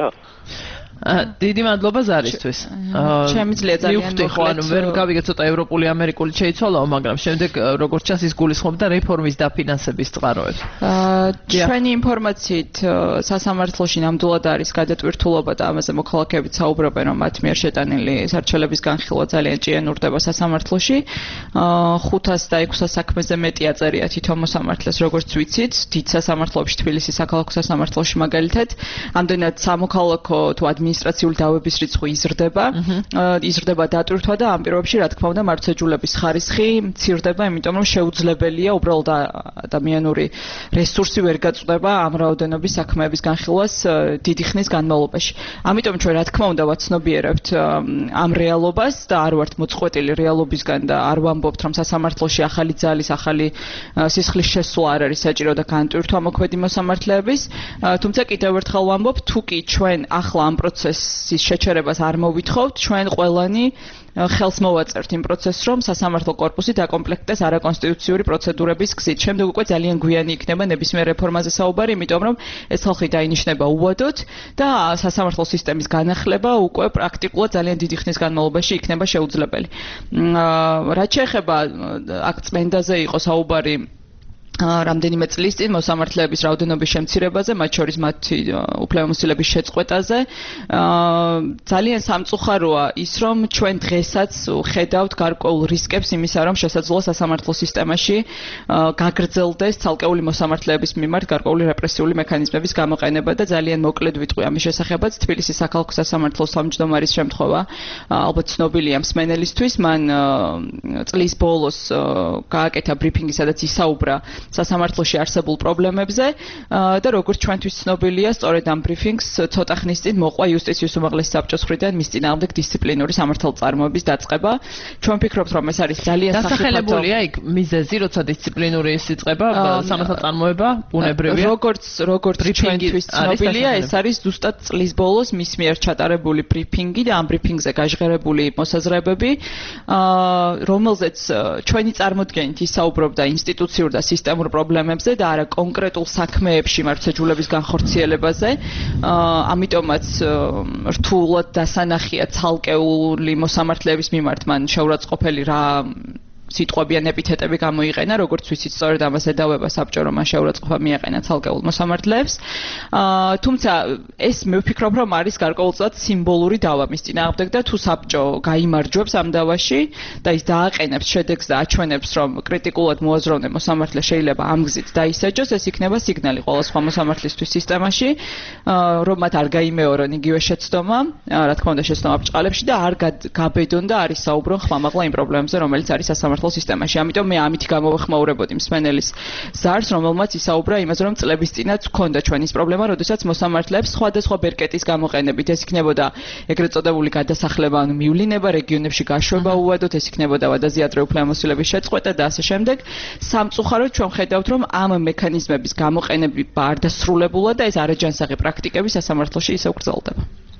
[SPEAKER 4] დიდი მადლობა ზარისთვის.
[SPEAKER 6] შემიძლია ძალიან
[SPEAKER 4] მოკლედ. ვერ გავიგე ცოტა ევროპული ამერიკული შეიცვალაო, მაგრამ შემდეგ როგორც ჩანს ის გულისხმობდა რეფორმის დაფინანსების წყაროებს.
[SPEAKER 6] ჩვენი ინფორმაციით სასამართლოში ნამდვილად არის გადატვირთულობა და ამაზე მოქალაქეებიც საუბრობენ, რომ მათ მიერ შეტანილი სარჩელების განხილვა ძალიან ჭიანურდება სასამართლოში. ხუთას და ექვსას საქმეზე მეტი აწერია თვითონ მოსამართლეს, როგორც ვიცით, დიდ სასამართლოებში, თბილისის საქალაქო სასამართლოში მაგალითად, ამდენად სამოქალაქო თუ ადმინისტრაციული დავების რიცხვი იზრდება, იზრდება დატვირთვა და ამ პირობებში, რა თქმა უნდა, მართლმსაჯულების ხარისხი მცირდება, იმიტომ რომ შეუძლებელია უბრალოდ ადამიანური რესურსი ვერ გაწყვეტება ამ რაოდენობის საქმეების განხილვას დიდი ხნის განმავლობაში. ამიტომ ჩვენ რა თქმა უნდა ვაცნობიერებთ ამ რეალობას და არ ვართ მოწყვეტილი რეალობისგან და არ ვამბობთ, რომ სასამართლოში ახალი ძალის, ახალი სისხლის შესვლა არ არის საჭირო და განტვირთვა მოქმედი მოსამართლეების, თუმცა კიდევ ერთხელ ვამბობ, თუ კი ჩვენ ახლა ამ პროცესის შეჩერებას არ მოვითხოვთ, ჩვენ ყველანი ხელს მოვაწერთ იმ პროცესს, რომ სასამართლო კორპუსი დაკომპლექტდეს არაკონსტიტუციური პროცედურების გზით. შემდეგ უკვე ძალიან გვიანი იქნება ნებისმიერ რეფორმაზე საუბარი, იმიტომ რომ ეს ხალხი დაინიშნება უვადოდ და სასამართლო სისტემის განახლება უკვე პრაქტიკულად ძალიან დიდი ხნის განმავლობაში იქნება შეუძლებელი. რაც შეეხება აქ წმენდაზე იყო საუბარი რამდენიმე წლის წინ მოსამართლეების რაოდენობის შემცირებაზე, მათ შორის მათი უფლებამოსილების შეწყვეტაზე. ძალიან სამწუხაროა ის, რომ ჩვენ დღესაც ხედავთ გარკვეულ რისკებს იმისა, რომ შესაძლოა სასამართლო სისტემაში გაგრძელდეს ცალკეული მოსამართლეების მიმართ გარკვეული რეპრესიული მექანიზმების გამოყენება და ძალიან მოკლედ ვიტყვი ამის შესახებაც. თბილისის საქალაქო სასამართლოს თავმჯდომარის შემთხვევა ალბათ ცნობილია მსმენელისთვის, მან წლის ბოლოს გააკეთა ბრიფინგი, სადაც ისაუბრა სასამართლოში არსებულ პრობლემებზე და როგორც ჩვენთვის ცნობილია, სწორედ ამ ბრიფინგს ცოტა ხნის წინ მოყვა იუსტიციის უმაღლესი საბჭოს მხრიდან მის წინააღმდეგ დისციპლინური სამართალწარმოების დაწყება. ჩვენ ვფიქრობთ, რომ ეს არის ძალიან სახიფათო.
[SPEAKER 4] დასახელებულია იქ მიზეზი, როცა დისციპლინური სიწყება სამართალწარმოება ბუნებრივია.
[SPEAKER 6] როგორც როგორც ჩვენთვის ცნობილია, ეს არის ზუსტად წლის ბოლოს მის მიერ ჩატარებული ბრიფინგი და ამ ბრიფინგზე გაჟღერებული მოსაზრებები, რომელზეც ჩვენი წარმოდგენით ისაუბრობდა ინსტიტუციურ და სისტემურ პრობლემებზე და არა კონკრეტულ საქმეებში მართლმსაჯულების განხორციელებაზე. ამიტომაც რთულად დასანახია ცალკეული მოსამართლეების მიმართ მან შეურაცხყოფელი რა სიტყვებიან ეპითეტები გამოიყენა, როგორც ვიცით, სწორედ ამას ედავება საბჭო, რომ მან შეურაცხყოფა მიაყენა ცალკეულ მოსამართლეებს. თუმცა ეს მე ვფიქრობ, რომ არის გარკვეულწილად სიმბოლური დავა მის წინააღმდეგ და თუ საბჭო გაიმარჯვებს ამ დავაში და ის დააყენებს შედეგს და აჩვენებს, რომ კრიტიკულად მოაზროვნე მოსამართლე შეიძლება ამ გზით დაისაჯოს, ეს იქნება სიგნალი ყველა სხვა მოსამართლისთვის სისტემაში, რომ მათ არ გაიმეორონ იგივე შეცდომა, რა თქმა უნდა შეცდომა ბრჭყალებში და არ გაბედონ და არ ისაუბრონ ხმამაღლა იმ პრობლემებზე, რომელიც არის სასამართლო სისტემაში. ამიტომ მე ამით გამოვეხმაურებოდი მსმენელის ზარს, რომელმაც ისაუბრა იმაზე, რომ წლების წინაც ჰქონდა ჩვენის პრობლემა, როდესაც მოსამართლეებს სხვადასხვა ბერკეტის გამოყენებით ეს იქნებოდა ეგრეთ წოდებული გადასახლება, ანუ მიuliნება რეგიონებში გაშვება უვადოდ, ეს იქნებოდა ვადაზე ადრე უფლებამოსილების შეწყვეტა და ასე შემდეგ. სამწუხაროდ ჩვენ ხედავთ, რომ ამ მექანიზმების გამოყენება არ დასრულებულა და ეს არაჯანსაღი პრაქტიკები სასამართლოში ისევ გრძელდება.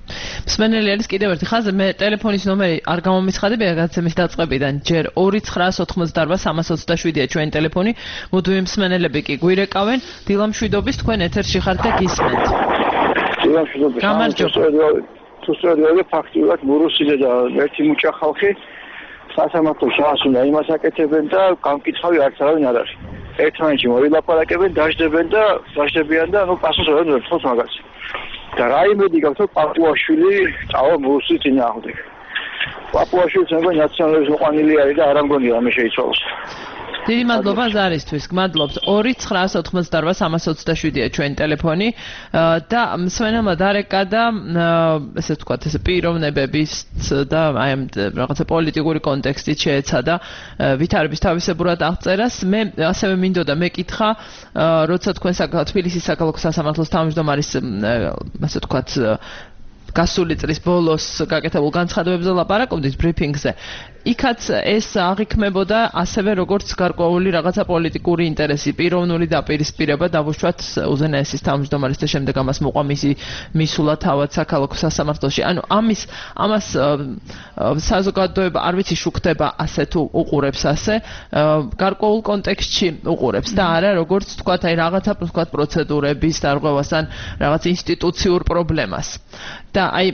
[SPEAKER 4] მსმენელი არის კიდევ ერთი ხაზი, მე ტელეფონის ნომერი არ გამომიცხადები გადაცემის დაწყებიდან. ჯერ ორი ცხრაას ოთხმოცდაარბა სამას ოცდაშვიდია ჩვენი ტელეფონი. მუდმივი მსმენელები კი გვირეკავენ. დილამშვიდობის თქვენ ეთერში ხართ და გისმენთ.
[SPEAKER 8] დილამშვიდობის. გამარჯობა. თუ სწორია ფაქტიურად მურუსიძე და ერთი მუჭა ხალხი სასამართლო შანსს უნდა იმას აკეთებენ და გამკითხავი არც არავინ არ არის. ერთმანეთში მოილაპარაკებენ, დაждებენ და დაждებიან და ნუ პასუხს ვერ ერთხელ მაგას. და რა იმედი გაქვს რომ პაპუაშვილი წავა მურუსის წინააღმდეგ. პაპუაშვილს მეგონი ნაციონალიზმის მოყვანილი არის და არ ამგონია ამე შეიცვალოს.
[SPEAKER 4] დიდი მადლობა ზარისთვის. გმადლობთ. ორი ცხრაას ოთხმოცდაარბა სამას ოცდაშვიდია ჩვენი ტელეფონი და მსმენელმა დარეკა და ესე ვთქვათ, ესე პიროვნებების და აი ამ რაღაცა პოლიტიკური კონტექსტით შეეცადა ვითარების თავისებურად აღწერას. მე ასევე მინდოდა მეკითხა, როცა თქვენ თბილისის საქალაქო სასამართლოს თავმჯდომარის ასე ვთქვათ გასული წლის ბოლოს გაკეთებულ განცხადებებზე ლაპარაკობდით ბრიფინგზე. იქაც ეს აღიქმებოდა ასევე როგორც გარკვეული რაღაცა პოლიტიკური ინტერესი, პიროვნული დაპირისპირება დავუშვათ უზენაესის თავმჯდომარის და შემდეგ ამას მოყვა მისი მისულა თავად საქალაქო სასამართლოში. ანუ ამის ამას საზოგადოება არ ვიცი შუქდება ასე თუ უყურებს ასე, გარკვეულ კონტექსტში უყურებს და არა როგორც თქვათ აი რაღაცა თქვათ პროცედურების დარღვევას ან რაღაც ინსტიტუციურ პრობლემას. და აი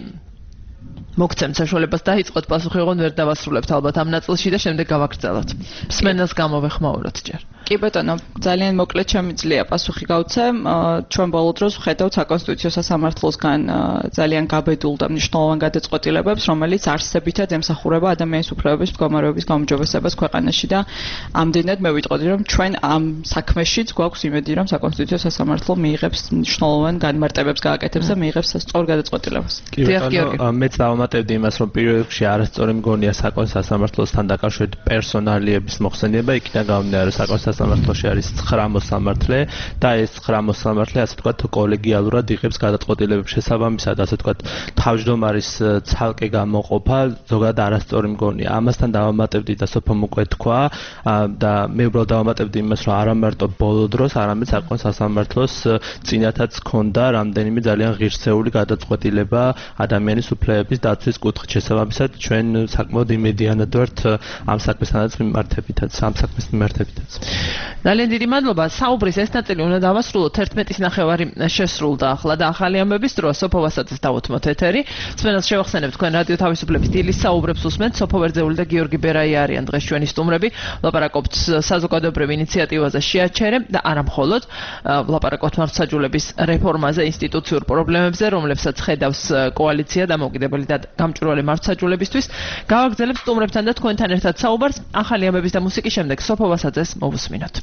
[SPEAKER 4] მოგცემთ საშუალებას დაიწყოთ პასუხი, ოღონდ ვერ დავასრულებთ ალბათ ამ ნაწილში და შემდეგ გავაგრძელოთ. მსმენელს გამოვეხმაუროთ ჯერ.
[SPEAKER 6] კი ბატონო, ძალიან მოკლედ შემიძლია პასუხი გავცემ. ჩვენ ბოლო დროს ვხედავთ საკონსტიტუციო სასამართლოსგან ძალიან გაბედულ და მნიშვნელოვან გადაწყვეტილებებს, რომელიც არსებითად ემსახურება ადამიანის უფლებების მდგომარეობის გაუმჯობესებას ქვეყანაში და ამდენად მე ვიტყოდი, რომ ჩვენ ამ საქმეშიც გვაქვს იმედი, რომ საკონსტიტუციო სასამართლო მიიღებს მნიშვნელოვან განმარტებებს გააკეთებს და მიიღებს სწორ გადაწყვეტილებას.
[SPEAKER 5] კი ბატონო, მეც დავამატებდი იმას, რომ პირველ რიგში არასწორი მგონია საკონსტიტუციო სასამართლოსთან დაკავშირებით პერსონალიების მოხსენება, იქიდან გამომდინარე რომ საკონსტიტუციო სასამართლოში არის ცხრა მოსამართლე და ეს ცხრა მოსამართლე ასე ვთქვათ კოლეგიალურად იღებს გადაწყვეტილებებს შესაბამისად, ასე ვთქვათ თავმჯდომარის ცალკე გამოყოფა ზოგადად არასწორი მგონია. ამასთან დავამატებდი და სოფომ უკვე თქვა და მე უბრალოდ დავამატებდი იმას, რომ არა მარტო ბოლო დროს, არამედ საკონსტიტუციო სასამართლოს წინათაც ჰქონდა რამდენიმე ძალიან ღირსეული გადაწყვეტილება ადამიანის უფლებების დაცვის კუთხით. შესაბამისად ჩვენ საკმაოდ იმედიანად ვართ ამ საქმესთანაც მიმართებითაც, ამ საქმის მიმართებითაც.
[SPEAKER 4] ძალიან დიდი მადლობა. საუბრის ეს ნაწილი უნდა დავასრულოთ. ერთმეტის ნახევარი შესრულდა ახლა და ახალი ამბების დროს სოფო ვასაძეს დავუთმოთ ეთერი. მსმენელს შევახსენებ, თქვენ რადიო თავისუფლების დილის საუბრებს უსმენთ. სოფო ვერძეული და გიორგი ბერაი არიან დღეს ჩვენი სტუმრები. ლაპარაკობთ საზოგადოებრივ ინიციატივაზე შეაჩერე და არა მხოლოდ ლაპარაკობთ მართლმსაჯულების რეფორმაზე, ინსტიტუციურ პრობლემებზე, რომლებსაც ხედავს კოალიცია დამოუკიდებელი და გამჭვირვალე მართლმსაჯულებისთვის. გავაგრძელებთ სტუმრებთან და თქვენთან ერთად საუბარს. ახალი ამბების და მუსიკის შემდეგ სოფო ვასაძეს მოვუსმინოთ.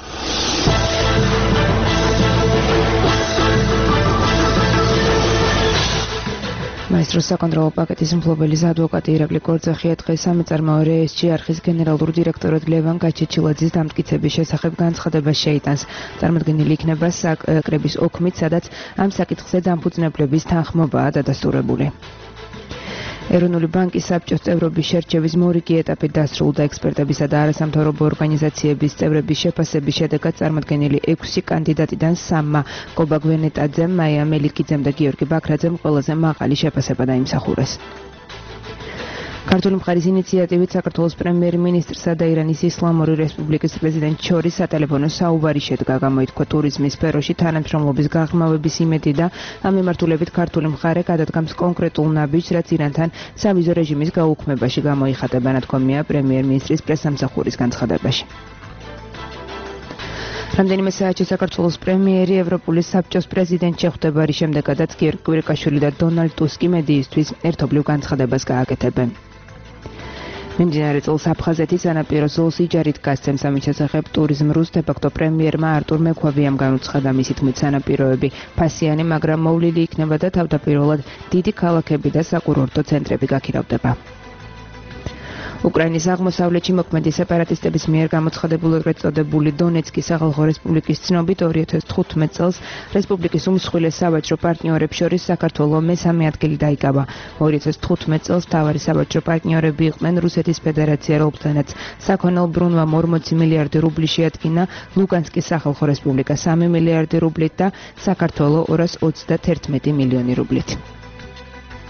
[SPEAKER 2] მაესტროს საკონტროლო პაკეტის მფლობელის ადვოკატი ირაკლი კორძახია დღეს სამეწარმოო რეესტრი არხის გენერალურ დირექტორად ლევან გაჩეჩილაძის დამტკიცების შესახებ განცხადება შეიტანს. წარმოდგენილი იქნება საკრების ოქმით, სადაც ამ საკითხზე დამფუძნებლების თანხმობაა დადასტურებული. ეროვნული ბანკის საბჭოს წევრობის შერჩევის მორიგი ეტაპი დასრულდა. ექსპერტებისა და არასამთავრობო ორგანიზაციების წევრების შეფასების შედეგად წარმოდგენილი ექვსი კანდიდატიდან სამმა კობა გვენეტაძემ, მაია მელიქიძემ და გიორგი ბაქრაძემ ყველაზე მაღალი შეფასება დაიმსახურეს. ქართული მხარის ინიციატივით საქართველოს პრემიერ-მინისტრსა და ირანის ისლამური რესპუბლიკის პრეზიდენტს შორის სატელეფონო საუბარი შედგა. გამოითქვა ტურიზმის სფეროში თანამშრომლობის გაღრმავების იმედი და ამ მიმართულებით ქართული მხარე გადადგამს კონკრეტულ ნაბიჯს, რაც ირანთან სავიზო რეჟიმის გაუქმებაში გამოიხატება, ნათქვამია პრემიერ-მინისტრის პრესსამსახურის განცხადებაში. რამდენიმე საათში საქართველოს პრემიერი ევროპული საბჭოს პრეზიდენტს შეხვდება, რის შემდეგაც გიორგი კვირიკაშვილი და დონალდ ტუსკი მედიისთვის ერთობლივ განცხადებას გააკეთებენ. მიმდინარე წელს აფხაზეთის სანაპირო ზოლს იჯარით გასცემს. ამის შესახებ ტურიზმ რუს დე-ფაქტო პრემიერმა არტურ მექვავიამ განუცხადა. მისი თქმით სანაპიროები ფასიანი, მაგრამ მოვლილი იქნება და თავდაპირველად დიდი ქალაქები და საკურორტო ცენტრები გაქირავდება. უკრაინის აღმოსავლეთში მოქმედი სეპარატისტების მიერ გამოცხადებული ეგრეთ წოდებული დონეცკის სახალხო რესპუბლიკის ცნობით ორი ათას თხუთმეტ წელს რესპუბლიკის უმსხვილეს სავაჭრო პარტნიორებს შორის საქართველოს მესამე ადგილი დაიკავა. ორი ათას თხუთმეტ წელს მთავარი სავაჭრო პარტნიორები იყვნენ რუსეთის ფედერაცია, რომელთანაც საქონელ ბრუნვამ ორმოცი მილიარდი რუბლი შეადგინა, ლუგანსკის სახალხო რესპუბლიკა სამი მილიარდი რუბლით და საქართველოს ორას ოცდათერთმეტი მილიონი რუბლით.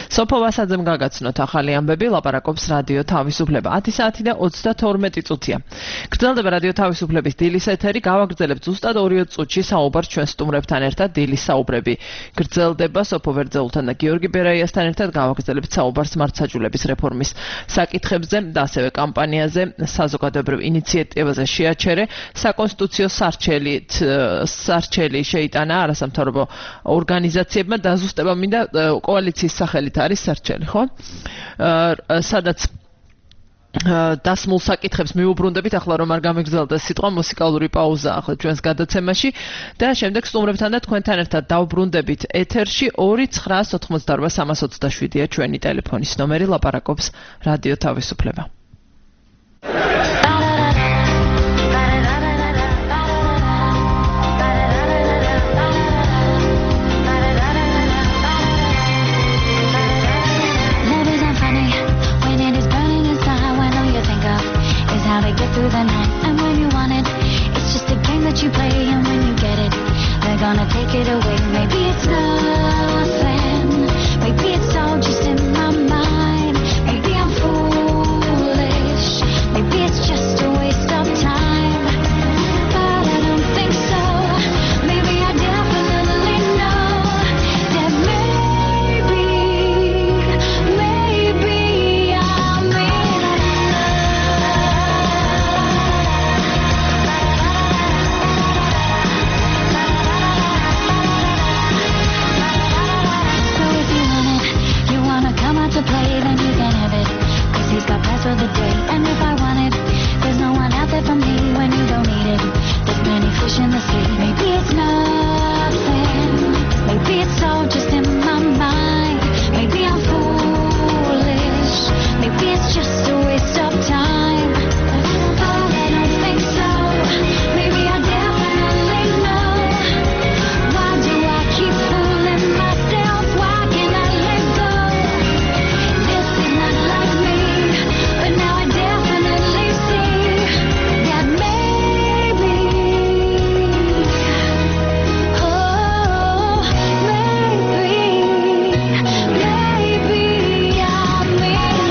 [SPEAKER 4] სოფო ვასაძემ გაგაცნოთ ახალი ამბები, ლაპარაკობს რადიო თავისუფლება. ათი საათი და ოცდათორმეტი წუთია. გრძელდება რადიო თავისუფლების დილის ეთერი, გავაგრძელებთ ზუსტად ორი წუთში საუბარს ჩვენ სტუმრებთან ერთად დილის საუბრები. გრძელდება სოფო ვერძეულთან და გიორგი ბერაიასთან ერთად გავაგრძელებთ საუბარს მართლმსაჯულების რეფორმის საკითხებზე და ასევე კამპანიაზე, საზოგადოებრივ ინიციატივაზე შეაჩერე, საკონსტიტუციო სარჩელით სარჩელი შეიტანა არასამთავრობო ორგანიზაციებმა დაზუსტება მინდა კოალიციის სახელით არის სარჩელი, ხო? სადაც დასმულ საკითხებს მიუბრუნდებით, ახლა რომ არ გამიგზელდეს სიტყვა მუსიკალური პაუზა ახლა ჩვენს გადაცემაში და შემდეგ სტუმრებთან და თქვენთან ერთად დავბრუნდებით ეთერში ორი ცხრაას ოთხმოცდაორვა სამას ოცდაშვიდია ჩვენი ტელეფონის ნომერი, ლაპარაკობს რადიო თავისუფლება.
[SPEAKER 9] Get through the night, and when you want it, it's just a game that you play, and when you get it, they're gonna take it away. Maybe it's nothing, maybe it's all just in my mind, maybe I'm foolish, maybe it's just a waste of time, but I don't think so. Maybe I definitely know that maybe, maybe I'm in love. To play, then you can have it, cause he's got plans for the day, and if I want it, there's no one out there for me when you don't need it, there's many fish in the sea, maybe it's nothing, maybe it's all just in my mind, maybe I'm foolish, maybe it's just a waste of time, but I don't think so, maybe I definitely know, why do I keep fooling myself, why can't I let go? But now I definitely see that maybe, oh, maybe, maybe I'm in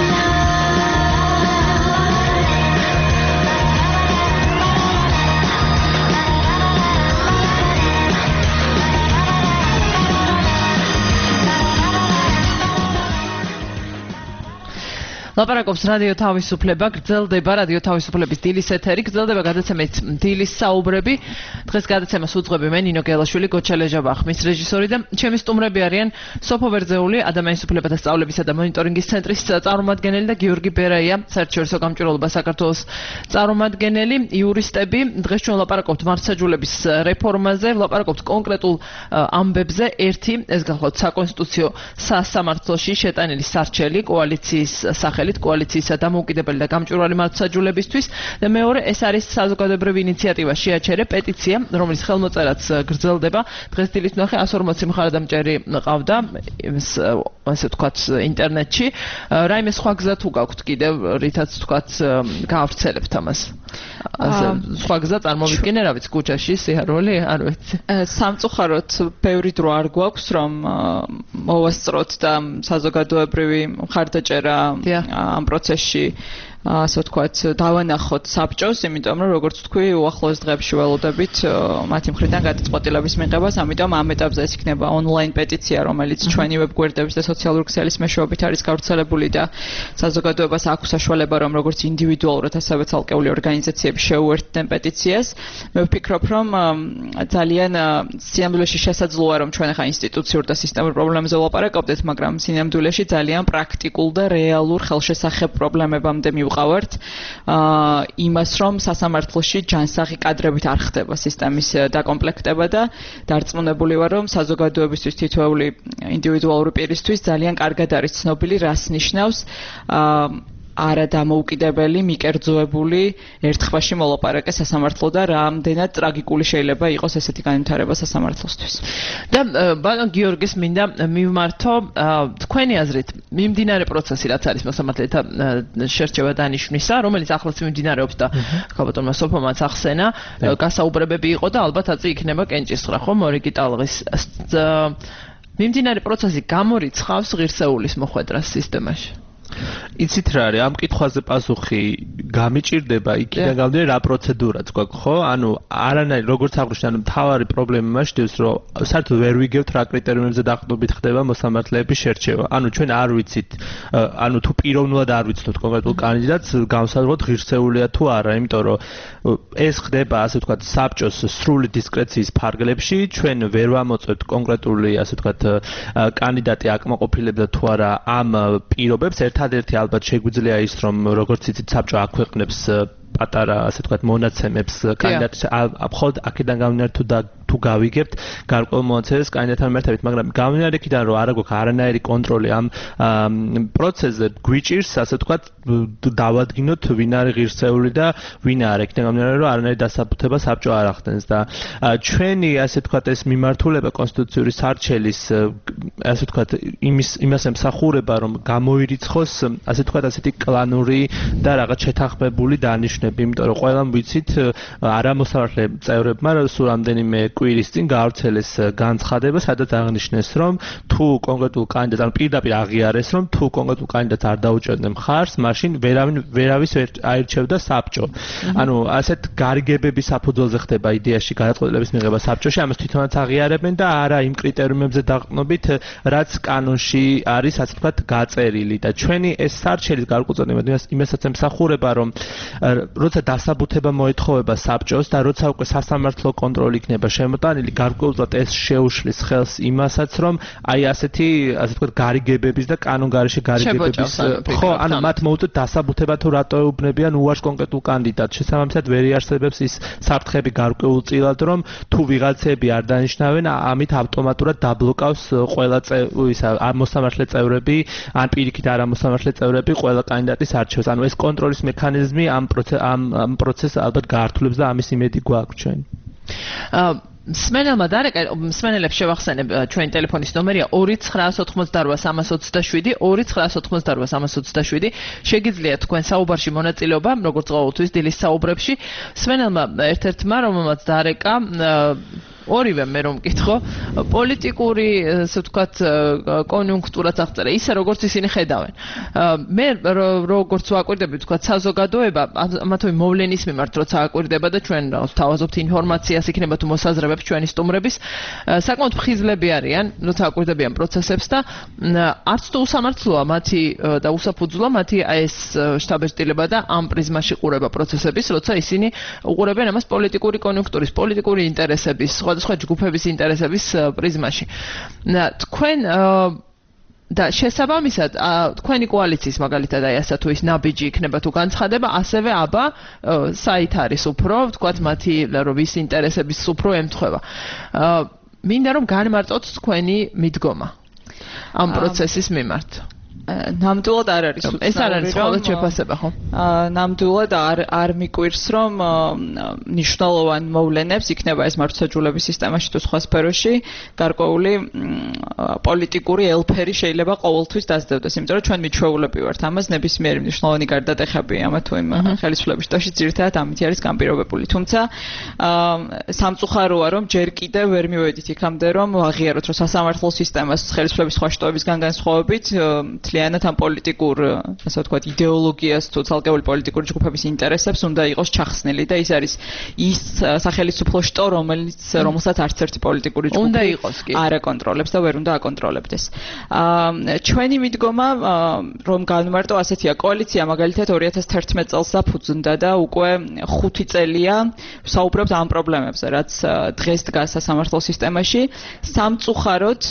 [SPEAKER 4] ლაპარაკობს რადიო თავისუფლება, გრძელდება რადიო თავისუფლების დილის ეთერი, გრძელდება გადაცემით დილის საუბრები. დღეს გადაცემას უძღვები მე ნინო გელაშვილი, გოჩალეჟაბა ხმის რეჟისორი და ჩემი სტუმრები არიან სოფო ვერძეული, ადამიანის უფლებათა სწავლებისა და მონიტორინგის ცენტრის წარმომადგენელი და გიორგი ბერაია, საერთაშორისო გამჭვირვალობა საქართველოს წარმომადგენელი, იურისტები. დღეს ჩვენ ლაპარაკობთ მართლმსაჯულების რეფორმაზე, ლაპარაკობთ კონკრეტულ ამბებზე. ერთი, ეს გახლავთ საკონსტიტუციო სასამართლოში შეტანილი სარჩელი კოალიციის სახელით, კოალიციისა დამოუკიდებელი და გამჭვირვალე მართლმსაჯულებისთვის და მეორე, ეს არის საზოგადოებრივი ინიციატივა შეაჩერე, პეტიცია, რომლის ხელმოწერაც გრძელდება. დღეს დილით ვნახე εκατს ორმოცი მხარდამჭერი ყავდა, ასე ვთქვათ, ინტერნეტში. რაიმე სხვა გზა თუ გაქვთ კიდევ, რითაც ვთქვათ, გაავრცელებთ ამას? ასე სხვა გზა წარმოვიდგინე, რა ვიცი, ქუჩაში სიარული, არ ვიცი.
[SPEAKER 6] სამწუხაროდ ბევრი დრო არ გვაქვს, რომ მოვასწროთ და საზოგადოებრივი მხარდაჭერა ამ პროცესში ასე ვთქვათ, დავანახოთ საბჭოს, იმიტომ რომ როგორც ვთქვი, უახლოეს დღეებში ველოდებით მათი მხრიდან გადაწყვეტილების მიღებას, ამიტომ ამ ეტაპზე ეს იქნება ონლაინ პეტიცია, რომელიც ჩვენი ვებგვერდების და სოციალური ქსელის მეშვეობით არის გავრცელებული და საზოგადოებას აქვს საშუალება, რომ როგორც ინდივიდუალურად, ასევე ცალკეული ორგანიზაციები შეუერთდნენ პეტიციას. მე ვფიქრობ, რომ ძალიან სინამდვილეში შესაძლოა, რომ ჩვენ ახლა ინსტიტუციურ და სისტემურ პრობლემებზე ვლაპარაკობდეთ, მაგრამ სინამდვილეში ძალიან პრაქტიკულ და რეალურ ხელშესახებ პრობლემებამდე მივყავართ იმას, რომ სასამართლოში ჯანსაღი კადრებით არ ხდება სისტემის დაკომპლექტება და დარწმუნებული ვარ, რომ საზოგადოებისთვის თითოეული ინდივიდუალური პირისთვის ძალიან კარგად არის ცნობილი, რას ნიშნავს არადამოუკიდებელი, მიკერძოებული, ერთხმაში მოლაპარაკე სასამართლო და რამდენად ტრაგიკული შეიძლება იყოს ესეთი განვითარება სასამართლოსთვის.
[SPEAKER 4] და ბატონ გიორგის მინდა მივმართო თქვენი აზრით მიმდინარე პროცესი, რაც არის მოსამართლეთა შერჩევა დანიშვნისა, რომელიც ახლაც მიმდინარეობს და ხალბატონმა სოფომაც ახსენა, გასაუბრებები იყო და ალბათ აწი იქნება კენჭისყრა, ხო, მორიგი ტალღის მიმდინარე პროცესი გამორიცხავს ღირსეულის მოხვედრას სისტემაში.
[SPEAKER 5] იცით რა არის ამ კითხვაზე პასუხი გამიჭირდება იქიდან გამომდინარე რა პროცედურაც გვაქვს ხო ანუ არანაირი როგორც აღნიშნე ანუ მთავარი პრობლემა მასშტაბს რომ საერთოდ ვერ ვიგებთ რა კრიტერიუმებზე დაყრდნობით ხდება მოსამართლეების შერჩევა ანუ ჩვენ არ ვიცით ანუ თუ პიროვნულად არ ვიცით კონკრეტულ კანდიდატს განსაზღვროთ ღირსეულია თუ არა იმიტომ რომ ეს ხდება ასე ვთქვათ საბჭოს სრული დისკრეციის ფარგლებში ჩვენ ვერ ვამოწევთ კონკრეტული ასე ვთქვათ კანდიდატი აკმაყოფილებდა თუ არა ამ პირობებს ერთადერთი ალბათ შეგვიძლია ის რომ როგორც იცით საბჭო აქვეყნებს პატარა ასე ვთქვათ მონაცემებს კანდიდატს მხოლოდ აქედან გამომდინარე თუ თუ გავიგებთ გარკვეულ მონაცემებს კანდიდატთან მერტებით მაგრამ გამომდინარე იქიდან რომ არა გვაქვს არანაირი კონტროლი ამ პროცესზე გვიჭირს ასე ვთქვათ დავადგინოთ ვინ არის ღირსეული და ვინ არა იქიდან გამომდინარე რომ არანაირი დასაბუთება საბჭო არ ახდენს და ჩვენი ასე ვთქვათ ეს მიმართულება კონსტიტუციური სარჩელის ასე ვთქვათ იმის იმას ემსახურება რომ გამოირიცხოს ასე ვთქვათ ასეთი კლანური და რაღაც შეთანხმებული დანიშნები იმიტომ რომ ყველამ ვიცით არა მოსამართლე წევრებმა სულ რამდენიმე კვირის წინ გავრცელეს განცხადება სადაც აღნიშნეს რომ თუ კონკრეტულ კანდიდატს ან პირდაპირ აღიარეს რომ თუ კონკრეტულ კანდიდატს არ დაუჭერდნენ მხარს მაშინ ვერავინ ვერავის აირჩევდა საბჭო ანუ ასეთ გარიგებების საფუძველზე ხდება იდეაში გადაწყვეტილების მიღება საბჭოში ამას თვითონაც აღიარებენ და არა იმ კრიტერიუმებზე დაყრდნობით რაც კანონში არის ასე ვთქვათ გაწერილი და ჩვენი ეს სარჩელის გარკვეულწოდება იმასაც ემსახურება რომ როცა დასაბუთება მოეთხოვება საბჭოს და როცა უკვე სასამართლო კონტროლი იქნება შემოტანილი გარკვეულწოდ ეს შეუშლის ხელს იმასაც რომ აი ასეთი ასე ვთქვათ გარიგებების და კანონგარეშე გარიგებების ხო ანუ მათ მოუწევთ დასაბუთება თუ რატო ეუბნებიან უარს კონკრეტულ კანდიდატს შესაბამისად ვერ იარსებებს ის საფრთხები გარკვეულწილად რომ თუ ვიღაცები არ დანიშნავენ ამით ავტომატურად დაბლოკავს ყველა ისა მოსამართლე წევრები ან პირიქით არა მოსამართლე წევრები ყველა კანდიდატის არჩევას ანუ ეს კონტროლის მექანიზმი ამ ამ პროცესს ალბათ გაართულებს და ამის იმედი გვაქვს ჩვენ
[SPEAKER 4] სმენელმა დარეკა სმენელებს შევახსენებ ჩვენი ტელეფონის ნომერია ორი ცხრაას ოთხმოცდაორვა სამას ოცდაშვიდი ორი ცხრაას ოთხმოცდაორვა სამას ოცდაშვიდი შეგიძლიათ თქვენ საუბარში მონაწილეობა როგორც ყოველთვის დილის საუბრებში სმენელმა ერთ-ერთმა რომელმაც დარეკა ორივე მე რომ მკითხო პოლიტიკური ასე ვთქვათ კონიუნქტურაც აღწერა ისე როგორც ისინი ხედავენ მე როგორც ვაკვირდები ვთქვათ საზოგადოება ამათოი მოვლენის მიმართ როცა აკვირდება და ჩვენ თავაზობთ ინფორმაციას იქნება თუ მოსაზრებებს ჩვენი სტუმრების საკმაოდ ფხიზლები არიან როცა აკვირდებიან პროცესებს და არც თუ უსამართლოა მათი და უსაფუძვლა მათი ეს შტაბ-ეჭდილება და ამ პრიზმაში ყურება პროცესების როცა ისინი უყურებენ ამას პოლიტიკური კონიუნქტურის პოლიტიკური ინტერესების სხვადასხვა ჯგუფების ინტერესების პრიზმაში. თქვენ და შესაბამისად თქვენი კოალიციის მაგალითად აი ასა თუ ის ნაბიჯი იქნება თუ განცხადება, ასევე აბა საით არის უფრო, ვთქვათ, მათი რომ ვის ინტერესების უფრო ემთხვევა. მინდა რომ განმარტოთ თქვენი მიდგომა ამ პროცესის მიმართ.
[SPEAKER 6] ნამდვილად არ არის უცნაური
[SPEAKER 4] ეს არ არის ხოლმე შეფასება ხო?
[SPEAKER 6] ნამდვილად არ არ მიკვირს რომ ნიშნულოვან მოვლენებს იქნება ეს მართლმსაჯულების სისტემაში თუ სხვა სფეროში გარკვეული პოლიტიკური ელფერი შეიძლება ყოველთვის დასდევდეს, იმიტომ რომ ჩვენ მიჩვეულები ვართ ამას ნებისმიერი მნიშვნელოვანი გარდატეხები ამა თუ იმ ხელისუფლების შტოში ძირითადად ამით არის განპირობებული. თუმცა სამწუხაროა რომ ჯერ კიდევ ვერ მივედით იქამდე რომ აღიაროთ რომ სასამართლო სისტემას ხელისუფლების სხვა შტოებისგან განსხვავებით მთლიანად ამ პოლიტიკურ, ასე ვთქვათ, იდეოლოგიას თუ ცალკეული პოლიტიკური ჯგუფების ინტერესებს უნდა იყოს ჩახსნილი და ის არის ის სახელმწიფო შტო, რომელიც რომელსაც არც ერთი პოლიტიკური ჯგუფი
[SPEAKER 4] უნდა იყოს კი
[SPEAKER 6] არ აკონტროლებს და ვერ უნდა აკონტროლებდეს. ჩვენი მიდგომა რომ განმარტო ასეთია, კოალიცია მაგალითად ორი ათას თერთმეტ წელს საფუძნდა და უკვე ხუთი წელია საუბრობთ ამ პრობლემებზე, რაც დღეს დგას სასამართლო სისტემაში. სამწუხაროდ